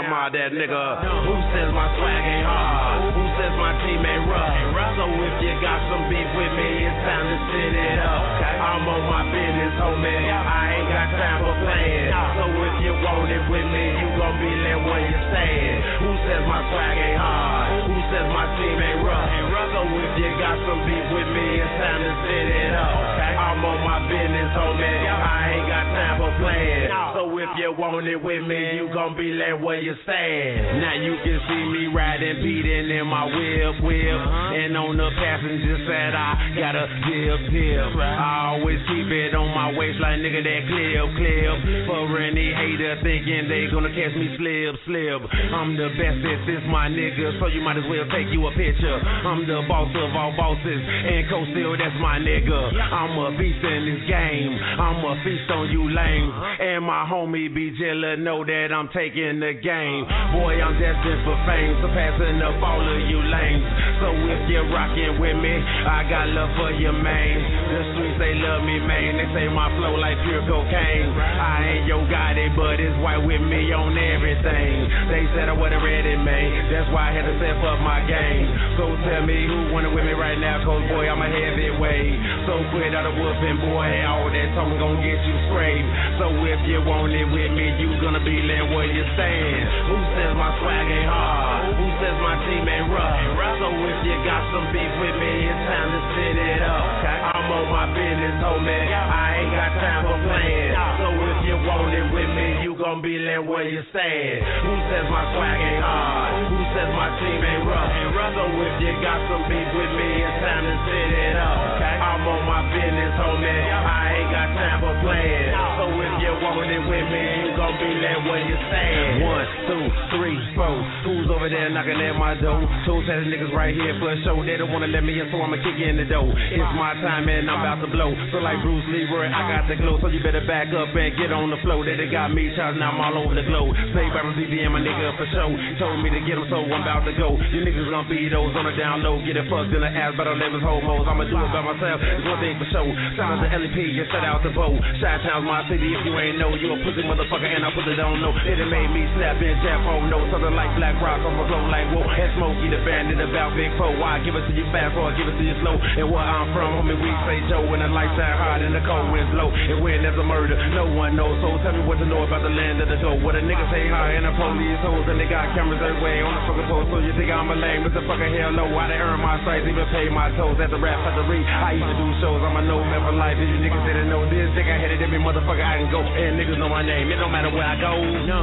I'm out that nigga. Who says my swag ain't hard? Who says my team ain't rough? So if you got some beef with me, it's time to sit it up. I'm on my business, homie. I ain't got time for playing. So if you want it with me, you gon' be lit where you staying. Who says my swag ain't hard? Who says my team ain't rough? So if you got some beef with me, it's time to sit it up. I'm on my business, homie. I ain't got time for playing. So if you want it with me, you gon' be lit where you stand. Now you can see me riding, beating in my whip, whip. And on the passenger side, I got a dip, dip. I always keep it on my waistline, nigga, that clip, clip. For any hater thinking they gonna catch me slip, slip. I'm the best at this, my nigga, so you might as well take you a picture. I'm the boss of all bosses, and Coach Steel, that's my nigga. I'm a beast in this game, I'm a feast on you lames. And my homie B Jilla know that I'm taking the game. Boy, I'm destined for fame, surpassing up all of you lames. So if you're rocking with me, I got love for your man. The streets, they love me, man. They say my flow like pure cocaine. I ain't your Gotti, but it's white with me on everything. They said I wasn't ready, man. That's why I had to step up my game. So tell me who wanted with me right now, cause boy, I'm a heavyweight. So quit out a whooping, boy, all that talk gon' get you scraped. So if you want it with me, you gonna be lit where you stand. Who says my swag ain't hard? Who says my team ain't rough? So if you got some beef with me, it's time to sit it up. I'm on my business, homie. I ain't got time for playing. So if you want it with me, you gon' be lit where you stand. Who says my swag ain't hard? Who says my team ain't rough? So if you got some beef with me, it's time to sit it up. I'm on my business, homie. I ain't got time for playing. So if you want it with me, you gon' be lit where you stand. One, two, three, four. Who's over there knocking at my door? Two set of niggas right here for a show. They don't wanna let me in, so I'ma kick you in the door. It's my time and I'm about to blow. So like Bruce Leroy, I got the glow. So you better back up and get on the flow. They done got me charging, now I'm all over the globe. Saved by Z D M, my nigga for show. Told me to get them, so I'm about to go. You niggas gonna be those on the down low. Get it fucked in the ass, but I'll never homos. I'ma do it by myself. It's one thing for show. Shout out to L E P, yeah, shout out to Bo. Shot Town's my city. If you ain't know, you a pussy motherfucker, and I put it on no. It done made me snap and jab home no. Something like Black Rock on my flow like whoa. And Smokey the bandit about Big Four. Why give it to you fast or give it to you slow? And where I'm from, homie, we say Joe. When the lights shine hard and the cold winds blow. And when there's a murder, no one knows. So tell me what to know about the land of the dough. What a nigga say high and the police hoes. And they got cameras everywhere on the fucking post. So you think I'm a lame? What the fucking hell no? Why they earn my stripes, even pay my toes at the rap factory? I used to do shows, I'm a no man for life. If you niggas didn't know this, think I headed every motherfucker I can go. And niggas know my name, it don't matter where I go. No.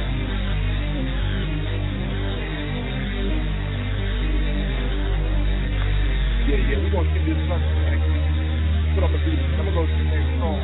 Yeah, yeah, we're gonna keep this first, man. Put up a beat. I'm gonna go to the next song.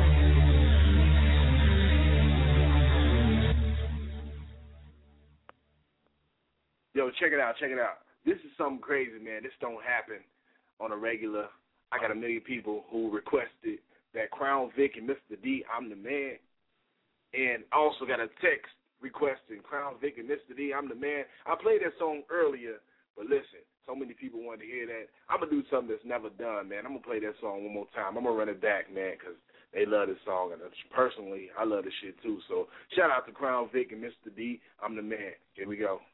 Yo, check it out, check it out. This is something crazy, man. This don't happen on a regular. I got a million people who requested that Crown Vic and Mister D, I'm the man. And I also got a text requesting Crown Vic and Mister D, I'm the man. I played that song earlier, but listen, so many people wanted to hear that. I'm going to do something that's never done, man. I'm going to play that song one more time. I'm going to run it back, man, because they love this song. And personally, I love this shit, too. So shout out to Crown Vic and Mister D, I'm the man. Here we go.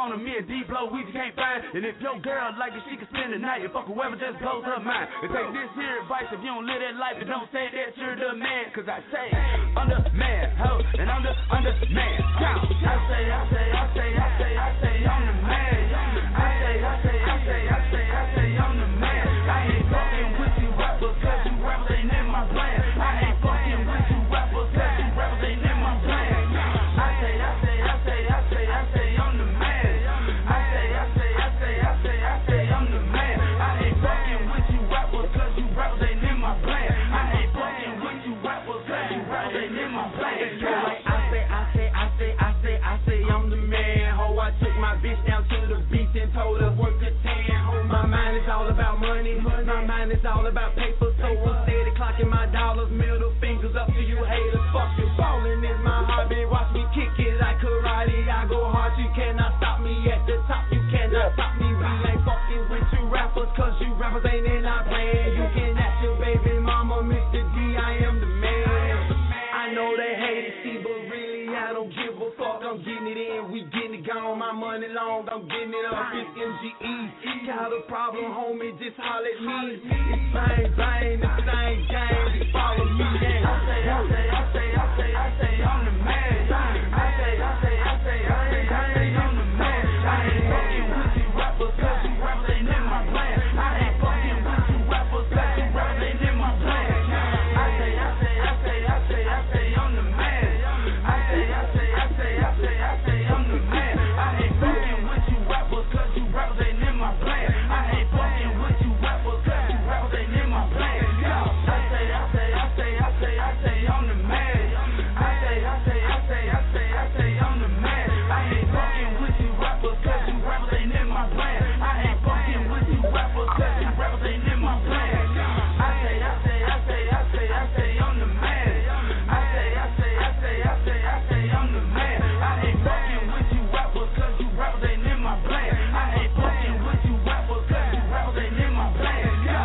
on a me and D blow, we just can't find. And if your girl like it, she can spend the night. And fuck whoever just blows her mind. And take this here advice, if you don't live that life, and don't say that you're the man. Cause I say, I'm the man, ho, and I'm the under man. Count. I say, I say, I say, I say, I say, I'm the man. I say, I say, I say, I say, I say, I'm the man. I ain't fucking with you rappers, cause you rappers ain't in my plan. I ain't fucking with you rappers, cause you rappers ain't in my plan. I say, I say, I say, I say, I say, I'm the man. I say, I say, I say, I say, I say, I'm the man. I ain't fucking with you rappers, cause you rappers ain't in my plan. I ain't fucking with you rappers, cause you rappers ain't in my plan. So like I say, I say, I say, I say, I say, I'm the man. Ho, I took my bitch down to the beach and told her work a tan. Ho, my mind is all about money. My mind is all about paper. So I'm steady clocking my dollars. Middle fingers up to you haters. Fuck you, ballin' is my hobby. Watch me kick it like karate. I go hard, you cannot stop me at the top. You cannot stop me. We ain't fucking with you rappers, cause you rappers ain't in our plan. You can ask your baby mama, Mister D, I am the man. I know they hate it, see, but really I don't give a fuck. I'm getting it in, we getting it gone. My money long, I'm getting it up. It's M G E. Got a problem, homie, just holler at me. It's bang, bang, the same game. Just follow me. I say, I say, I say, I say, I say, I'm the man. I say, I say, I say, I say, I say, I'm the man. I ain't fucking with you rappers, cause you rappers ain't in my plan. I ain't fucking with you rappers, cause you rappers ain't in my plan. I say, I say, I say, I say, I say, I'm the man. I say, I say, I say, I say, I say, I'm the man. I ain't fucking with you rappers, cause you rappers ain't in my plan. I ain't fucking with you rappers, cause you rappers ain't in my plan. I say, I say, I say, I say, I say, I'm the man. I say, I say, I say, I say, I say, I'm the man. I ain't fucking with you rappers, cause you rappers ain't in my plan. I ain't fucking with you rappers, cause you rappers ain't in my plan. I say, I say, I say, I say, I say, I'm the man. I say, I say, I say, I say, I say, I'm the man. I ain't fucking with you rappers, cause you rappers ain't in my plan. I ain't fucking with you rappers, cause you rappers ain't in my plan.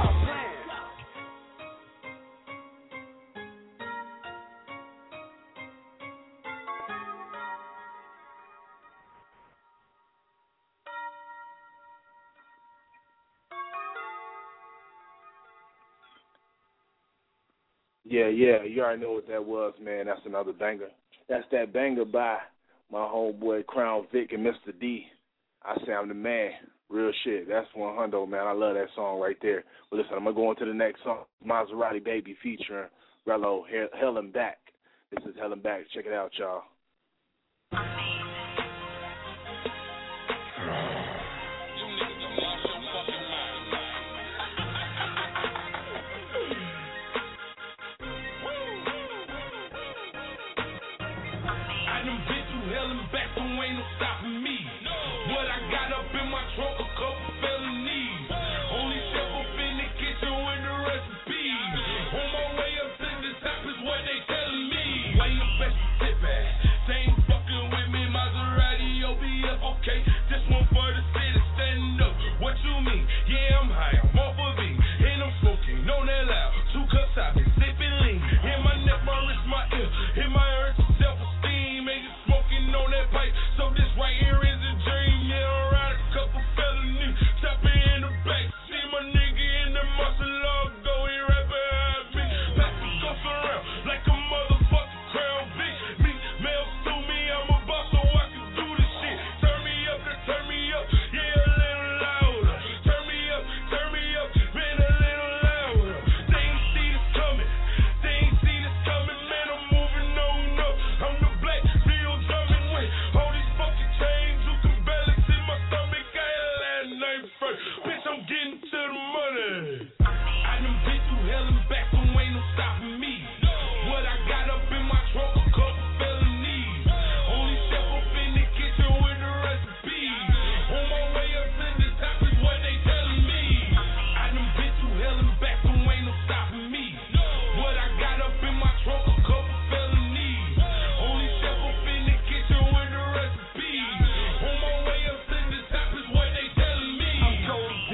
Yeah, yeah, you already know what that was, man. That's another banger. That's that banger by my homeboy Crown Vic and Mister D. I say I'm the man. Real shit. That's one hundo, man. I love that song right there. But listen, I'm going to go on to the next song. Maserati Baby featuring Rello, Hell and Back. This is Hell and Back. Check it out, y'all. Ain't no stopping me. What I got up in my trunk, a couple felonies. Only chef up in the kitchen with the recipe. On my way up to the top is what they telling me. Why you best tip at? They ain't fucking with me, Maserati O B F. Okay, this one for the city, stand up. What you mean? Yeah, I'm high, I'm off of it. And I'm smoking, on that loud. Two cups I've been sipping lean. In my neck, my wrist, my ear. In my earth, self-esteem. Ain't smoking on that pipe. So this right here is a dream, yeah, I ride a couple felonies, tapping in the back, see my nigga in the muscle log, go, he right behind me, pass the cuff around, like a motherfucking Crown Vic, me, mail to me, I'm a boss, so I can do this shit, turn me up, turn me up, yeah, a little louder, turn me up, turn me up, man, a little louder, they ain't see this coming, they ain't see this coming, man, I'm moving on up, I'm the black, still drumming with, all these fucking chains, you can barely see my stomach. I had last name first. Bitch, I'm getting to the money. I done been through hell and back, so ain't no stopping me. What I got up in my trunk, a couple felonies. Only chef up in the kitchen with the recipe. On my way up to the top is what they telling me. I done been through hell and back, so ain't no stopping me. What I got up in my trunk, a couple felonies. Only chef up in the kitchen with the recipe. On my way up to the top is what they telling me. I'm cold in the soul.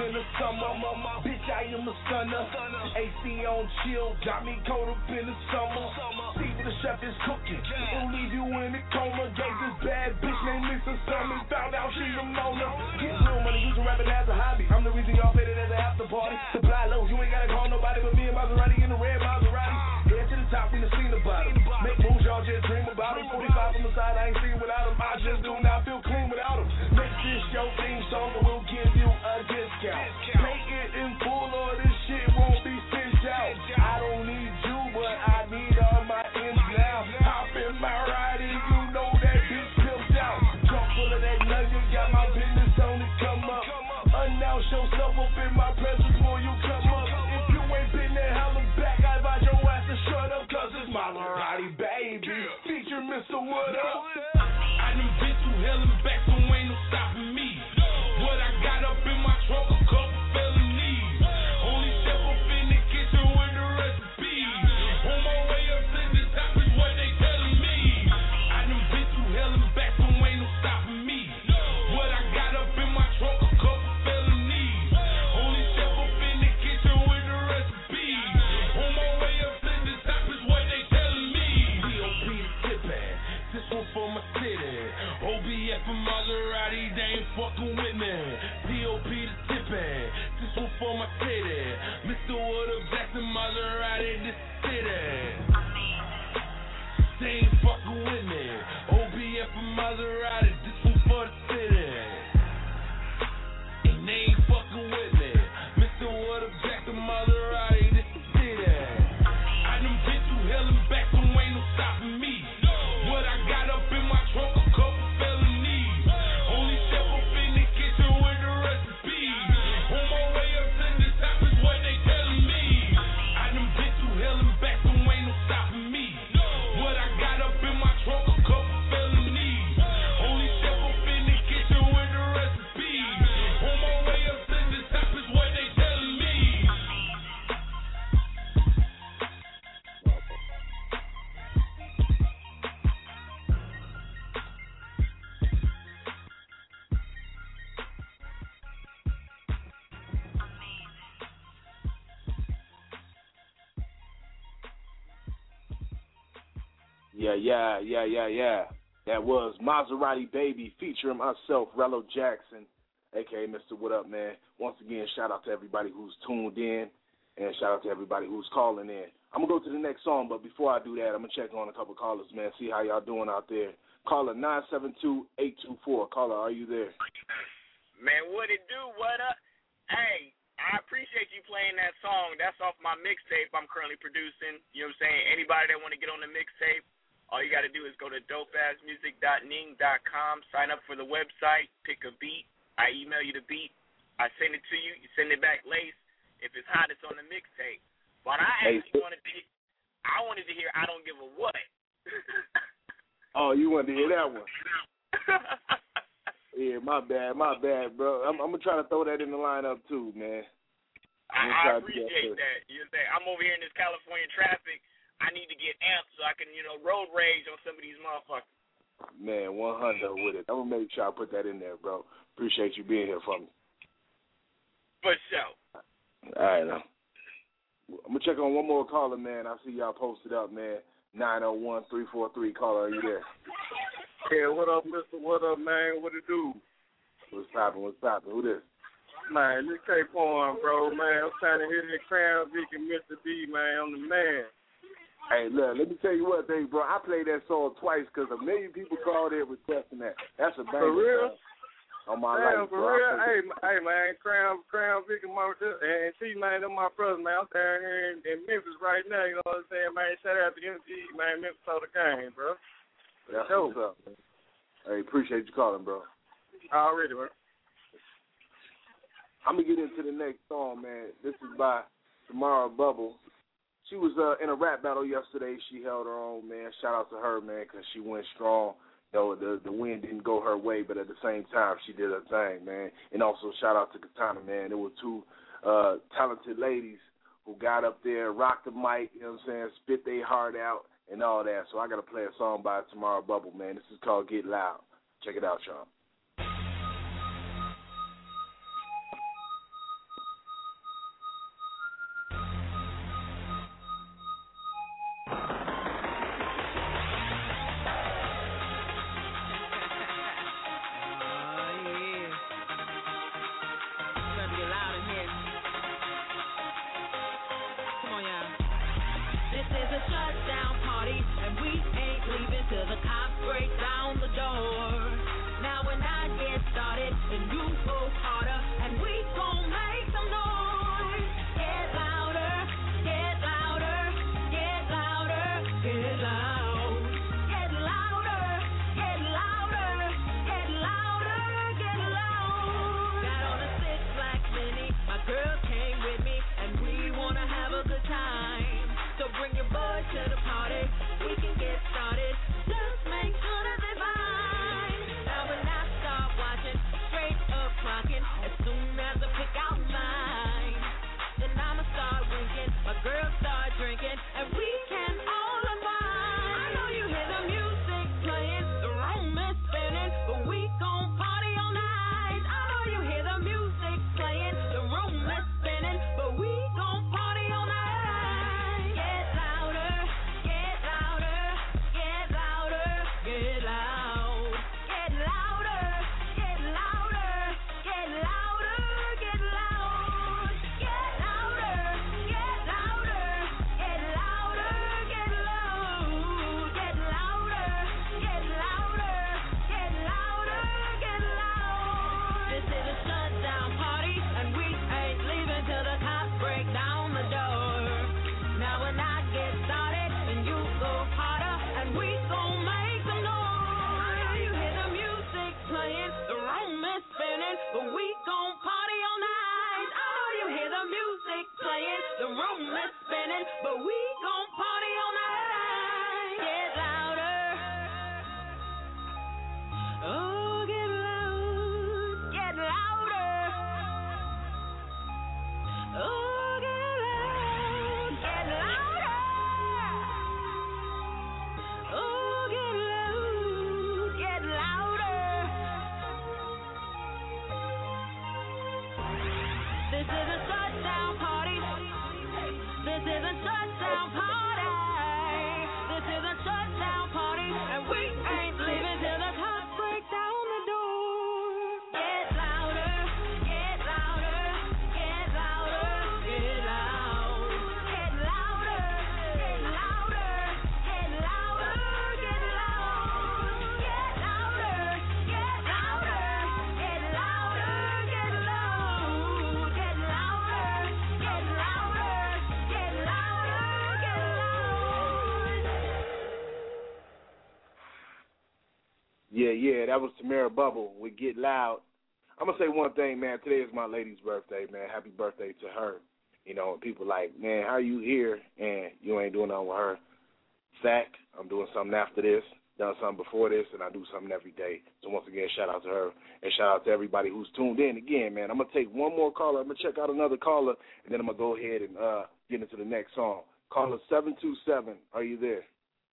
summer. Bitch, I am a stunner. A C on chill, got me cold up in the summer. See what the chef is cooking, it'll leave you in a coma. Gave this bad bitch named Mister Summer, found out she a Mona. Get real money, using rapping as a hobby. I'm the reason y'all played it as an after party. Supply low, you ain't gotta call nobody but me and Maserati in the red Maserati. Head to the top, we done seen about him. Make moves, y'all just dream about him. forty-five on the side, I ain't seen without him. I just do not feel clean without him. Make this your theme song and we'll give you a discount. Pay it in full or this shit won't be sent out. I don't need you, but I need all my ends now. Hop in my ride and you know that bitch pimped out. Trunk full of that nugget, got my business on it, come up. Announce yourself up in my presence before you come up. If you ain't been there, hella back, I advise your ass to shut up, cause it's Maserati, baby. Feature Mister What Up. I done been through hell and back, so ain't no stopping me. What I got up in my trunk, a couple felonies. Only chef up in the kitchen with the recipe. On my way up to the top is what they telling me. I done been through hell and back, so ain't no stopping me. What I got up in my trunk, a couple felonies. Only chef up in the kitchen with the recipe. On my way up to the top is what they telling me. D O P the tippin', this one for my city. O B F and Maserati, they ain't fucking with me. P O P the tippin', this one for my city. Mister Woodruff, Jackson, Maserati, this city. They ain't fucking with me. O B F and Maserati, this one for the city. And they ain't fucking with me. Mister Woodruff, Jackson, Maserati, this city. I done been through hell and back, so ain't no stopping me. What I got up in my trunk, a couple felonies. Only chef up in the kitchen with the recipe. On my way up to the top is what they telling me. I done been through hell and back, so ain't no stopping me. What I got up in my trunk, a couple felonies. Only chef up in the kitchen with the recipe. On my way up to the top is what they telling me. Yeah, yeah, yeah, yeah, yeah. That was Maserati Baby featuring myself, Rello Jackson, a k a. Mister What Up, man. Once again, shout out to everybody who's tuned in and shout out to everybody who's calling in. I'm going to go to the next song, but before I do that, I'm going to check on a couple callers, man, see how y'all doing out there. Caller nine seven two, eight two four. Caller, are you there? Man, what it do? What up? Hey, I appreciate you playing that song. That's off my mixtape I'm currently producing. You know what I'm saying? Anybody that want to get on the mixtape, all you got to do is go to dope ass music dot ning dot com, sign up for the website, pick a beat. I email you the beat. I send it to you. You send it back laced. If it's hot, it's on the mixtape. But I actually wanted to I wanted to hear I Don't Give a What. Oh, you wanted to hear that one? Yeah, my bad, my bad, bro. I'm, I'm going to try to throw that in the lineup, too, man. I, I appreciate that. You know, I'm over here in this California traffic. I need to get amped so I can, you know, road rage on some of these motherfuckers. Man, one hundred with it. I'm going to make sure I put that in there, bro. Appreciate you being here for me. For sure. All right, now. I'm going to check on one more caller, man. I see y'all posted up, man. nine oh one, three four three. Caller, are you there? Yeah, what up, Mister What Up, man? What it do? What's poppin'? What's poppin'? Who this? Man, this K-Porn, bro, man. I'm trying to hit that Crown Vic and Mister D, man. I'm the man. Hey, look, let me tell you what, thing, bro. I played that song twice because a million people called in requesting that. That's a banger. For real? On my Damn, life, for bro. real? Hey, hey, man, Crown, Crown Vic and my, and T, man, they're my brothers, man. I'm down here in, in Memphis right now, you know what I'm saying, man? Shout out to M G, man. Memphis saw the game, bro. That's what's up, man. Hey, appreciate you calling, bro. Already, man. I'm going to get into the next song, man. This is by Tamara Bubble. She was uh, in a rap battle yesterday. She held her own, man. Shout out to her, man, because she went strong. You know, the, the win didn't go her way, but at the same time, she did her thing, man. And also shout out to Katana, man. There were two uh, talented ladies who got up there, rocked the mic, you know what I'm saying, spit their heart out and all that. So I got to play a song by Tamara Bubble, man. This is called Get Loud. Check it out, y'all. and you go harder, and we gon' make some noise. Get louder, get louder, get louder, get loud. Get louder, get louder, get louder, get loud. Got on a six black mini, my girl came with me, and we wanna have a good time. So bring your boys to the party, we can get started. Just make sure that they fine. Now when I start watching, straight up clocking, as soon as I pick out mine, then I'ma start winking, my girls start drinking, and we can all unwind. I know you hear the music playing, the room is spinning, but we gon' party all night. I know you hear the music playing, the room is spinning, but we gon' party all night. Get louder, get louder, get louder, get loud. Get louder, get louder, get louder, get loud. Get louder, get louder, get louder, get loud. Get louder, get louder, get louder, get loud. This is a shutdown party, and we ain't leaving till the cops break down the door. Now when I get started, then you go harder, and we gon' make some noise. I know you hear the music playing, the room is spinning, but we gon' party all night. I know you hear the music playing, the room is spinning, but we gon' party all night. Get louder. Oh, get loud. Get louder. Oh, get loud. Get louder. Oh, get loud. Get louder. This is a shutdown party. This is a shutdown party. This is a shutdown party, and we ain't leaving till the cops break down the door. Get louder, get louder, get louder, get loud. Get louder, get louder, get louder, get loud. Get louder, get louder, get louder, get loud. Get louder, get louder, get louder, get loud. Yeah, yeah, that was Tamara Bubble with Get Loud. I'm going to say one thing, man. Today is my lady's birthday, man. Happy birthday to her. You know, and people like, man, how you here and you ain't doing nothing with her? Fact, I'm doing something after this, done something before this, and I do something every day. So once again, shout out to her and shout out to everybody who's tuned in. Again, man, I'm going to take one more caller. I'm going to check out another caller, and then I'm going to go ahead and uh, get into the next song. Caller seven two seven, are you there?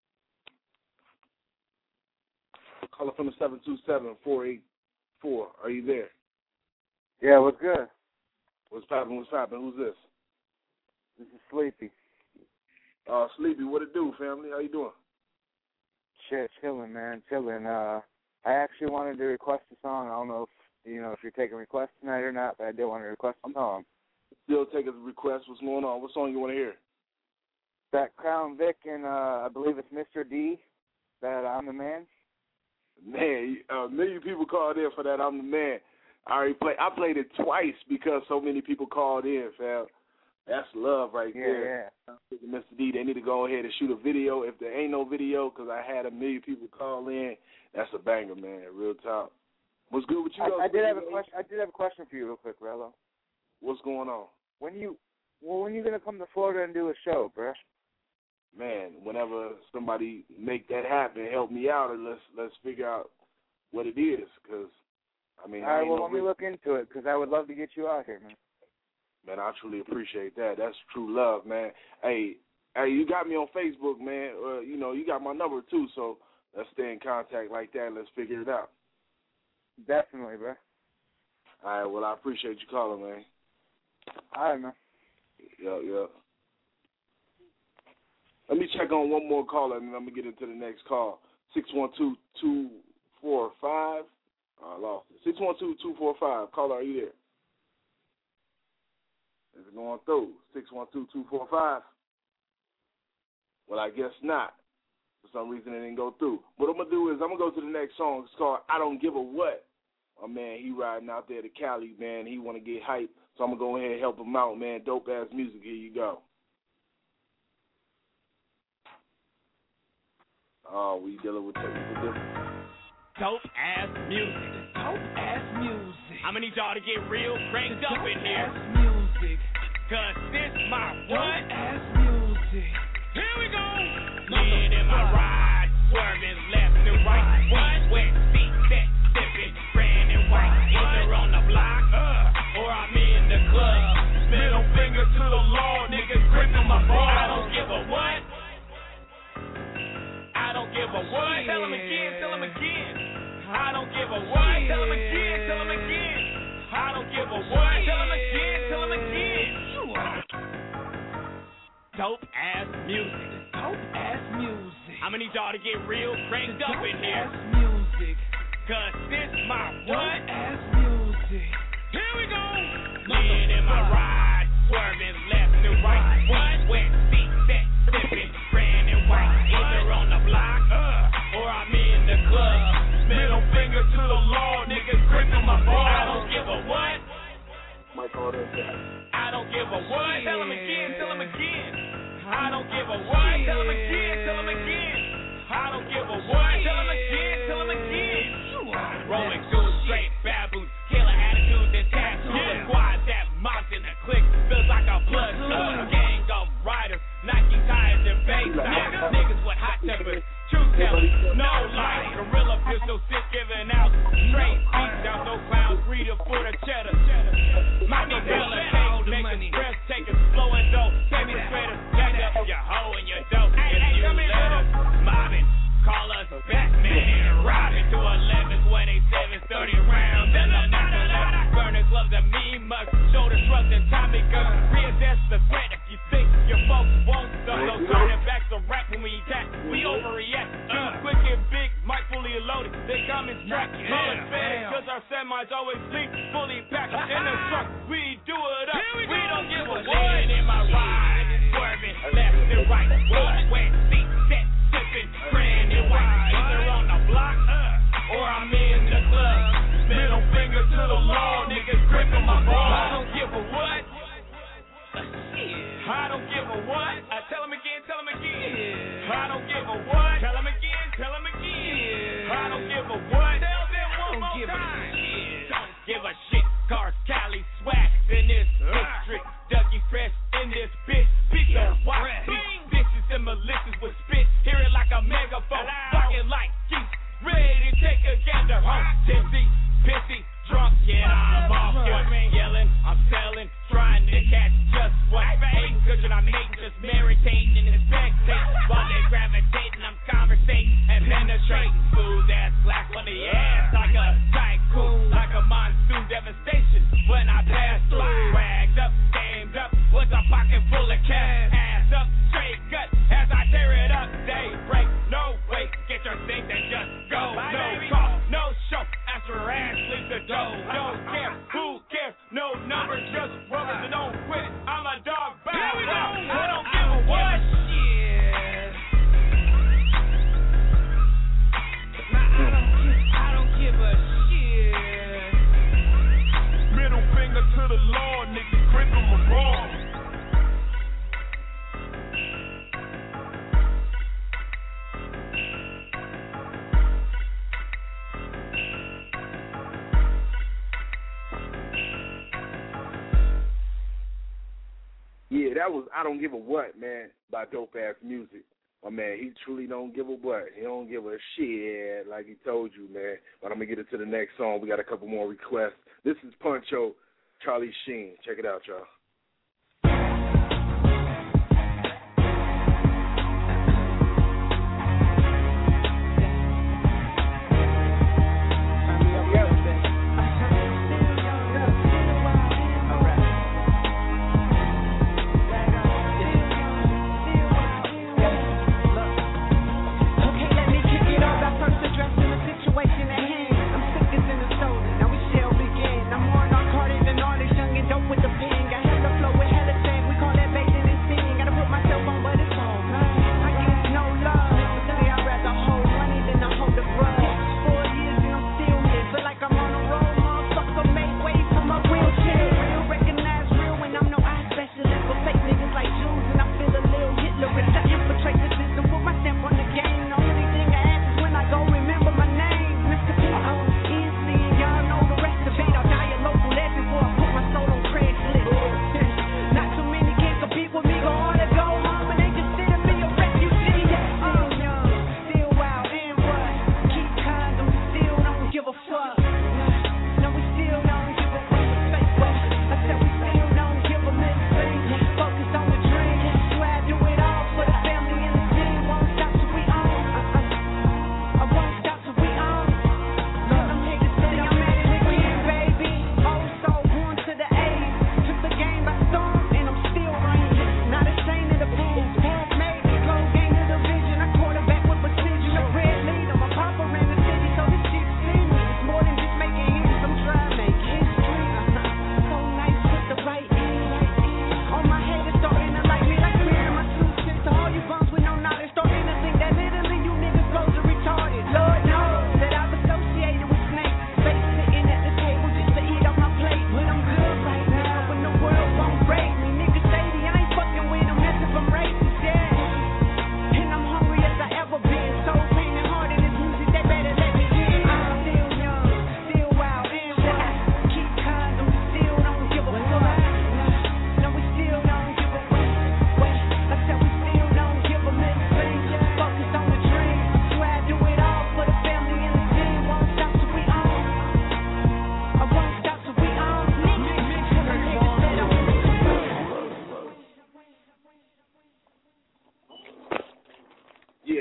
Caller from the seven two seven, four eight four, are you there? Yeah, what's good? What's poppin', what's poppin', who's this? This is Sleepy. Uh, Sleepy, what it do, family? How you doing? Shit, chilling, man, chilling. Uh, I actually wanted to request a song. I don't know if you know if you're taking requests tonight or not, but I did want to request a song. Still taking requests. What's going on? What song you want to hear? That Crown Vic and uh, I believe it's Mister D. That I'm the Man. Man, a million people called in for that. I'm the Man. I already play. I played it twice because so many people called in, fam. That's love right yeah, there. Yeah, Mister D, they need to go ahead and shoot a video. If there ain't no video, because I had a million people call in, that's a banger, man. Real talk. What's good with you? I, though, I did have a man? question. I did have a question for you, real quick, Rello. What's going on? When you, well, when you gonna come to Florida and do a show, bruh? Man, whenever somebody make that happen, help me out, and let's let's figure out what it is. Because I mean, all I right, ain't well, no let me real- look into it because I would love to get you out here, man. Man, I truly appreciate that. That's true love, man. Hey, hey, you got me on Facebook, man. Uh, you know, you got my number too, so let's stay in contact like that and let's figure it out. Definitely, bro. All right, well, I appreciate you calling, man. All right, man. Yeah, yeah. Let me check on one more caller, and then I'm going to get into the next call. six one two, two four five. Oh, I lost it. six one two, two four five. Caller, are you there? Is it going through? six one two, two four five. Well, I guess not. For some reason, it didn't go through. What I'm going to do is I'm going to go to the next song. It's called I Don't Give a What. My man, he riding out there to Cali, man. He want to get hyped, so I'm going to go ahead and help him out, man. Dope-ass music. Here you go. Oh, we dealing with technical difficulties. Dope-ass music. Dope-ass music. I'm going to need y'all to get real cranked up in here. Dope-ass music. Cause this my what? Dope-ass music. Here we go. Me in my ride, swerving left and right. What? Wet seat set, sipping, brand and white. Either on the block, uh, or I'm in the club. Middle finger to the law, niggas gripping my ball. I don't give a what? I don't give a what? Tell him again, tell him again. I don't give a what? Tell him again, tell him again. I don't give a what? Tell him again, tell him again. Dope ass music. Dope ass music. I'm gonna need y'all to get real cranked up in here. Dope ass music. Cause this my what? Dope ass music. Here we go. Me in my ride, swerving left and right. What? Wet seat set, sipping, brand and white. Either on the block, uh, or I'm in the club. Middle finger to the law, niggas gripping my ball. I don't give a what? I don't give a what? Tell him again, tell him again. I don't give a what? Tell him again, tell him again. I don't give a what? Tell him again, tell him again. Rolling through straight baboons, killer attitudes and tattoos. Yeah. Squad that mounts in the click feels like a blood uh, gang of riders, Nike tires and bass tires. Niggas with hot tempers, truth tellers, no lies. Gorilla pistol sit giving out straight beats down no clowns, breeder for the cheddar. My nigga hella take, make the press take it slow and dope. Take me straighter, jack up your hoe and your dope. If you let us mobbing, call us Batman and Robin. To elevens when they seven thirty rounds. And the burner gloves and me mugs, shoulder shrugs and Tommy guns. Reassess the threat if you think your folks won't stop. So turning back to rap when we attack. We overreact. Too quick and big, mic fully loaded. They come in strapped. Mullet fed, cause our semis always sleep fully packed in the truck. We do it up. We, we don't give a what. In my ride, swerving left and right. Road wet, seat set, sipping, brand and white. Either on the block, uh, or I'm in the club. Middle finger to the law, niggas gripping my ball. I don't give a what. I don't give a what. I tell him again, tell him again. I don't give a what. Tell him again, tell him again. I don't give a what. Tell them one more time. Don't give a shit. Cars, Cali, swag in this district. Dougie Fresh in this bitch. Bitch, watch beat. Bitches and malicious with spit. Hear it like a megaphone. Barking like geese. Ready to take a gander home. Tipsy, pissy, drunk. Yeah, I'm off. Yelling, I'm selling. Trying to catch just what. Hating cause you're not hating. Just meditating and spectating. While they're gravitating, I'm conversating and penetrating. Smooth ass glass on the ass. Like a tycoon. Like a monsoon devastation. When I pass through, swagged up, gamed up. With a pocket full of cash. Ass up, straight gut. As I tear it up, they break. No way, get your thing and just go. Bye, no baby. Call, no show. After ass, leave the dough. Don't care, who cares? No numbers, just rubbers and don't quit it. I'm a dog, bow wow. I don't give a what. Yeah. Nah, I don't give, I don't give a shit. Middle finger to the law, niggas gripping my ball. Yeah, that was I Don't Give a What, man, by Dope Ass Music. My man, he truly don't give a what. He don't give a shit, like he told you, man. But I'm going to get into the next song. We got a couple more requests. This is Puncho, Charlie Sheen. Check it out, y'all. Situation at hand, I'm sick as in the soda. Now we shall begin. I'm more narcotic than all this young and dope with the pen. Got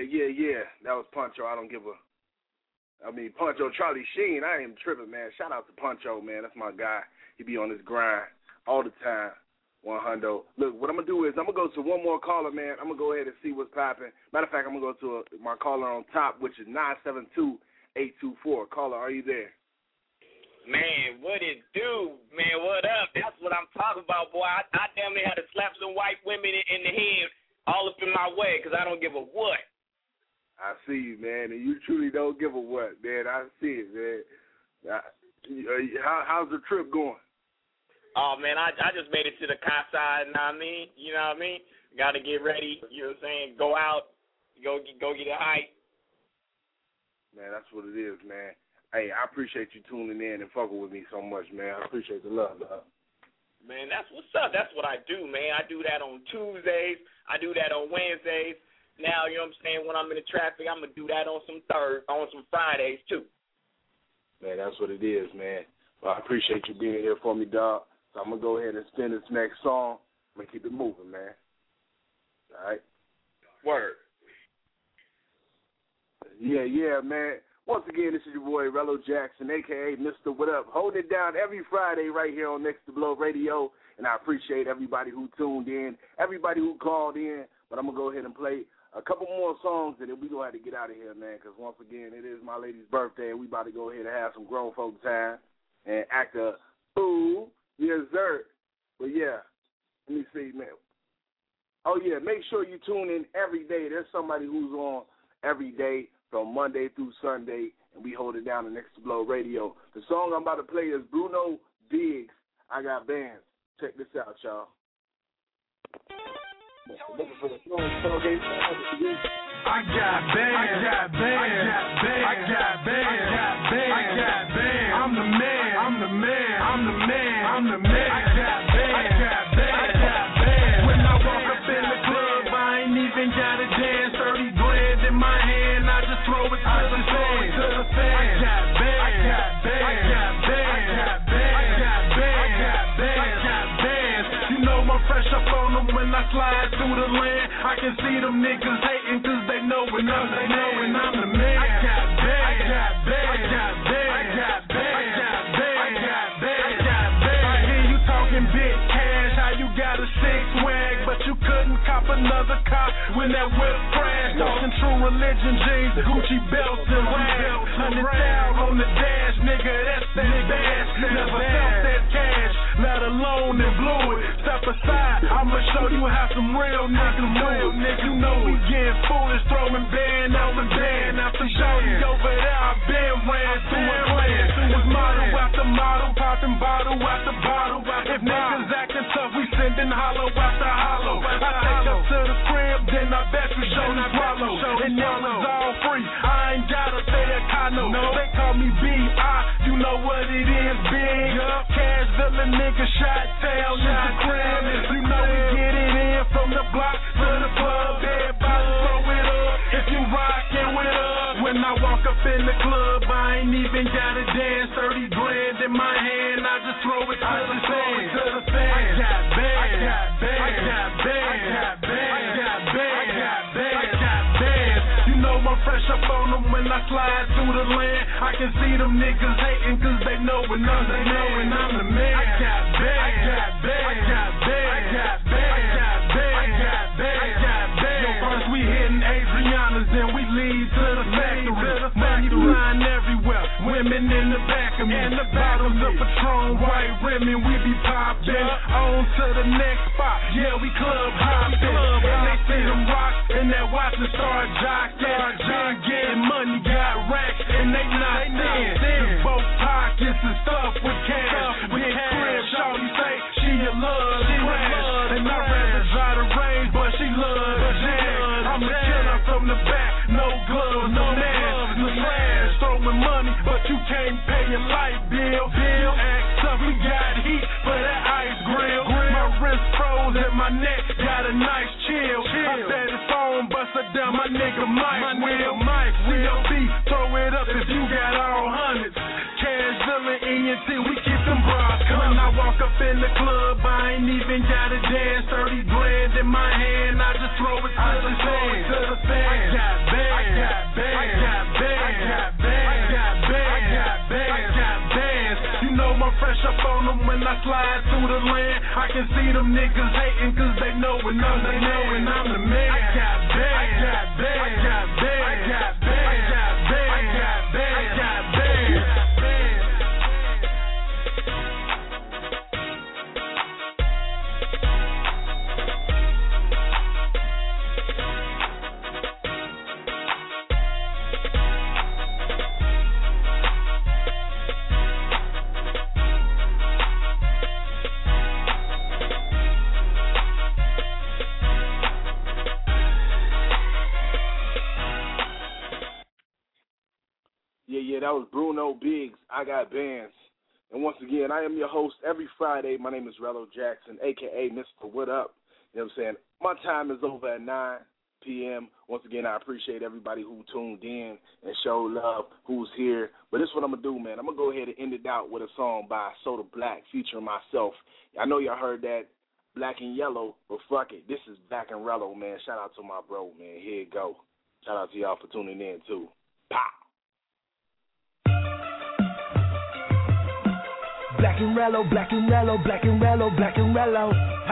yeah, yeah. That was Puncho. I don't give a. I mean, Puncho, Charlie Sheen. I ain't tripping, man. Shout out to Puncho, man. That's my guy. He be on his grind all the time. one hundred. Look, what I'm gonna do is I'm gonna go to one more caller, man. I'm gonna go ahead and see what's popping. Matter of fact, I'm gonna go to a, my caller on top, which is nine seven two, eight two four. Caller, are you there? Man, what it do? Man, what up? That's what I'm talking about, boy. I, I damn near had to slap some white women in, in the head all up in my way because I don't give a what. I see you, man, and you truly don't give a what, man. I see it, man. I, how, how's the trip going? Oh, man, I I just made it to the car side, you know what I mean? You know what I mean? Got to get ready, you know what I'm saying? Go out, go, go get a hike. Man, that's what it is, man. Hey, I appreciate you tuning in and fucking with me so much, man. I appreciate the love, love. Man, that's what's up. That's what I do, man. I do that on Tuesdays. I do that on Wednesdays. Now, you know what I'm saying, when I'm in the traffic, I'm going to do that on some third, on some Fridays, too. Man, that's what it is, man. Well, I appreciate you being here for me, dog. So I'm going to go ahead and spin this next song. I'm going to keep it moving, man. All right? Word. Yeah, yeah, man. Once again, this is your boy, Rello Jackson, a k a. Mister What Up, holding it down every Friday right here on Next to Blow Radio, and I appreciate everybody who tuned in, everybody who called in, but I'm going to go ahead and play a couple more songs, and then we're going to have to get out of here, man, because once again, it is my lady's birthday, and we about to go ahead and have some grown folk time and act a fool, yes, sir. But, yeah, let me see, man. Oh, yeah, make sure you tune in every day. There's somebody who's on every day from Monday through Sunday, and we hold it down on Next to Blow Radio. The song I'm about to play is Bruno Diggs, I Got Bands. Check this out, y'all. Looking for the song. Okay. I got bands. I got bands. I got bands. I got bands. I got bands. I'm the man. I'm the man. I'm the man. I'm the man. I got bands. I got bands. I got bands. When I walk up in the club, I ain't even gotta dance. Thirty grand in my hand, I just throw it to the fan. To the fan. I got bands. I got bands. I got bands. I got bands. I got bands. I got bands. I got bands. You know I'm fresh up on them when I slide through the land. I can see them niggas hating cause they know when I'm the man. When I'm the man. I got bands. I got bands. I got bands. I got bands. I got bands. I got bands. I got bands. I hear you talking big cash, how you got a six swag, but you couldn't cop another car when that whip crashed. Talking True Religion jeans, Gucci belts and rags. Hundred thousand on the dash, nigga, that's that bass. Never felt that cash, let alone and blew it. Step aside, I'ma show you how some real niggas do it. Nigga, you know we getting foolish, throwing band over band. After shorty over there, I been ran through a plan. It's model after model, popping bottle after bottle. If niggas acting tough, we sending hollow after hollow. I take up to the crib, then I bet you show me swallow. And now it's all free, I ain't gotta stay at Kano. They call me B I, you know what it is, big. Cash villain nigga, shot tail, nigga crib. You know we get it in from the block to the club. Everybody throw it up if you rockin' with us. When I walk up in the club, I ain't even gotta dance. Thirty grand in my hand, I just throw it to the fan. To the fan. I got bands. I got bands. I got bands. I got bands. I got bands. I got bands. I got bands. You know I'm fresh up on them when I slide through the land. I can see them niggas hating cause they know when I'm the man. When I'm the man. I got bands. I got bands. I got bands. I got bands. I got bands. I got bands. I got bands. Yo, first we hitting Adriana's, then we lead to the factory. Money flying everywhere. Women in the back of me. And the bottles of Patron, white rimming, we be poppin'. On to the next spot. Yeah, we club hoppin'. And they see them rock and that watch and start jockin'. Been getting money, got racks, and they not thin. Both pockets and stuff with cash. Big crib, shawty say she a love crash. And I'd rather try to range, but she love the jazz. I'm a killer from the back, no gloves, no mask, no trash. Throwing money, but you can't pay your light bill. Bill, act tough, we got heat for that ice grill. My wrist froze and my neck got a nice chill. I bet it's on, bust it down, my nigga Mike will. Mike, C O B, throw it up if you got all hundreds. Cash villain, E N T, we keep them bras. When I walk walk up in the club, I ain't even gotta dance. thirty grand in my hand, I just throw it to I the fans. To the fans. I got bands. I got bands. I got bands. I got bands. I got bands. I got bands. I got bands. You know I'm fresh up on them when I slide through the land. I can see them niggas hating cause they know when I'm the man. I'm the man. I got bands. I got bands. I got bands. I got bands. I got bands. I got bands. I got bands. Yeah, yeah, that was Bruno Biggs. I got bands. And once again, I am your host every Friday. My name is Rello Jackson, a k a. Mister What Up. You know what I'm saying? My time is over at nine p.m. Once again, I appreciate everybody who tuned in and showed love, who's here. But this is what I'm going to do, man. I'm going to go ahead and end it out with a song by Soda Black featuring myself. I know y'all heard that, Black and Yellow, but fuck it. This is Black and Rello, man. Shout out to my bro, man. Here you go. Shout out to y'all for tuning in, too. Pow! Black and Rello, Black and Rello, Black and Rello, Black and Rello.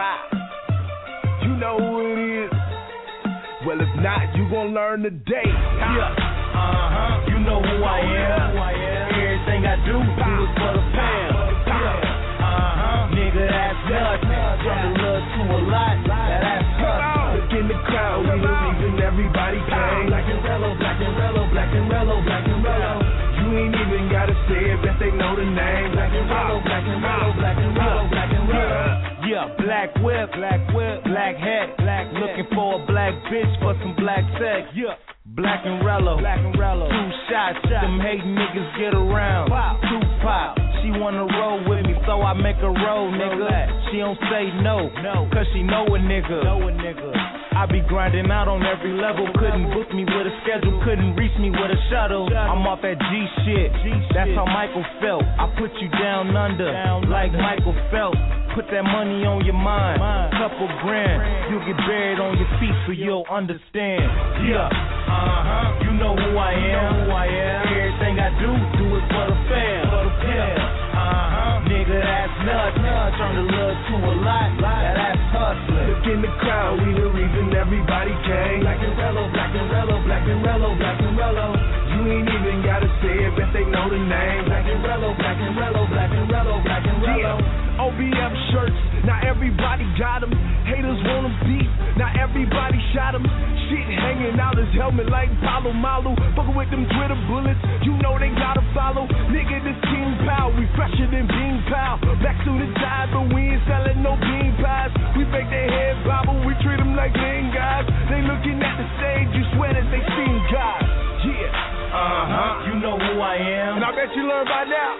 Ha! You know who it is. Well, if not, you gon' learn today. Yeah. Uh-huh. You know who I am. Everything I do, do it for the fam. Yeah. Uh-huh. Nigga, that's nothing. From the love to a lot, now that's hustle. Look in the crowd, we the reason everybody came. Black and Rello, Black and Rello, Black and Rello, Black and Rello. You ain't even gotta say it, bet they know the name. Black and Rello, Black and Rello, Black and Rello, Black and Rello. Yeah, black whip, black whip, black hat, black looking for a black bitch for some black sex. Yeah, Black and Rello, Black and Rello. Two shots, them hating niggas get around. Pop. Two pop. She wanna roll with me, so I make her roll, nigga. She don't say no, no, cause she know a nigga. Know a nigga. I be grinding out on every level. Couldn't book me with a schedule, couldn't reach me with a shuttle. I'm off that G shit. That's how Michael felt. I put you down under, like Michael Phelps. Put that money on your mind, couple grand. You'll get buried on your feet, so you'll understand. Yeah, uh-huh. You know who I am. Everything I do, do it for the fam. Yeah, uh-huh. Nigga, that's nuts. Turn the love to a lot. Now that's hustling. Look in the crowd, we the reason everybody came. Black and Rello, Black and Rello, Black and Rello, Black and Rello. You ain't even gotta say it, bet they know the name. Black and Rello, Black and Rello, Black and Rello, Black and Rello. O B F shirts, not everybody got them. Haters want them beat, not everybody shot them. Shit hanging out his helmet like Palo Malo. Fuckin' with them Twitter bullets, you know they gotta follow. Nigga, this King Pow, we fresher than Bean Pow. Back to the tide, but we ain't selling no bean pies. We make their head bobble, we treat them like lean guys. They looking at the stage, you swear that they seen God. Yeah, uh-huh, you know who I am. And I bet you learn by now.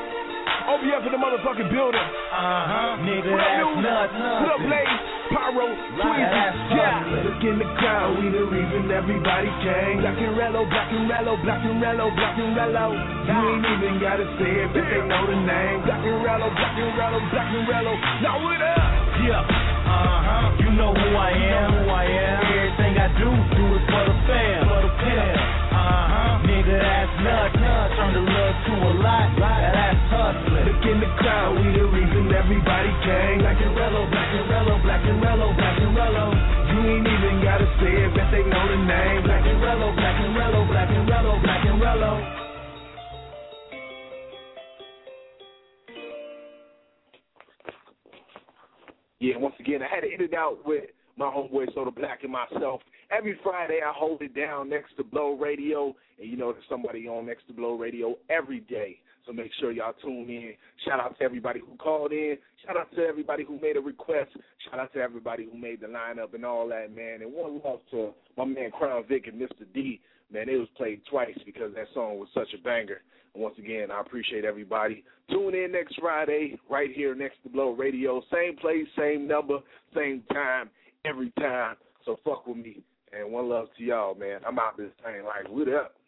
O B F in the motherfucking building. Uh-huh. Nigga, what that's up, nuts. What up, Blaze? Pyro, Tweezy, yeah. Look in the crowd, we the reason everybody came. Black and Rello, Black and Rello, Black and Rello, Black and Rello. You ain't even gotta say it, but they know the name. Black and Rello, Black and Rello, Black and Rello. Now what up? Yeah. Uh-huh. You know who I am. Who I am. Everything I do, do it for the fam. For the fam. Uh-huh. Nigga, that's nuts. Turn the love to a lot. Now that's hustling. Look in the crowd, we the reason everybody came. Black and Rello, Black and Rello, Black and Rello, Black and Rello. You ain't even gotta say it, bet they know the name. Black and Rello, Black and Rello, Black and Rello, Black and Rello. Yeah, once again, I had to end it out with my homeboy Soda Black and myself. Every Friday, I hold it down next to Blow Radio, and you know there's somebody on next to Blow Radio every day. So make sure y'all tune in. Shout out to everybody who called in. Shout out to everybody who made a request. Shout out to everybody who made the lineup and all that, man. And one love to my man Crown Vic and Mister D. Man, it was played twice because that song was such a banger. And once again, I appreciate everybody. Tune in next Friday right here next to Blow Radio. Same place, same number, same time, every time. So fuck with me. And one love to y'all, man. I'm out this thing like, what up?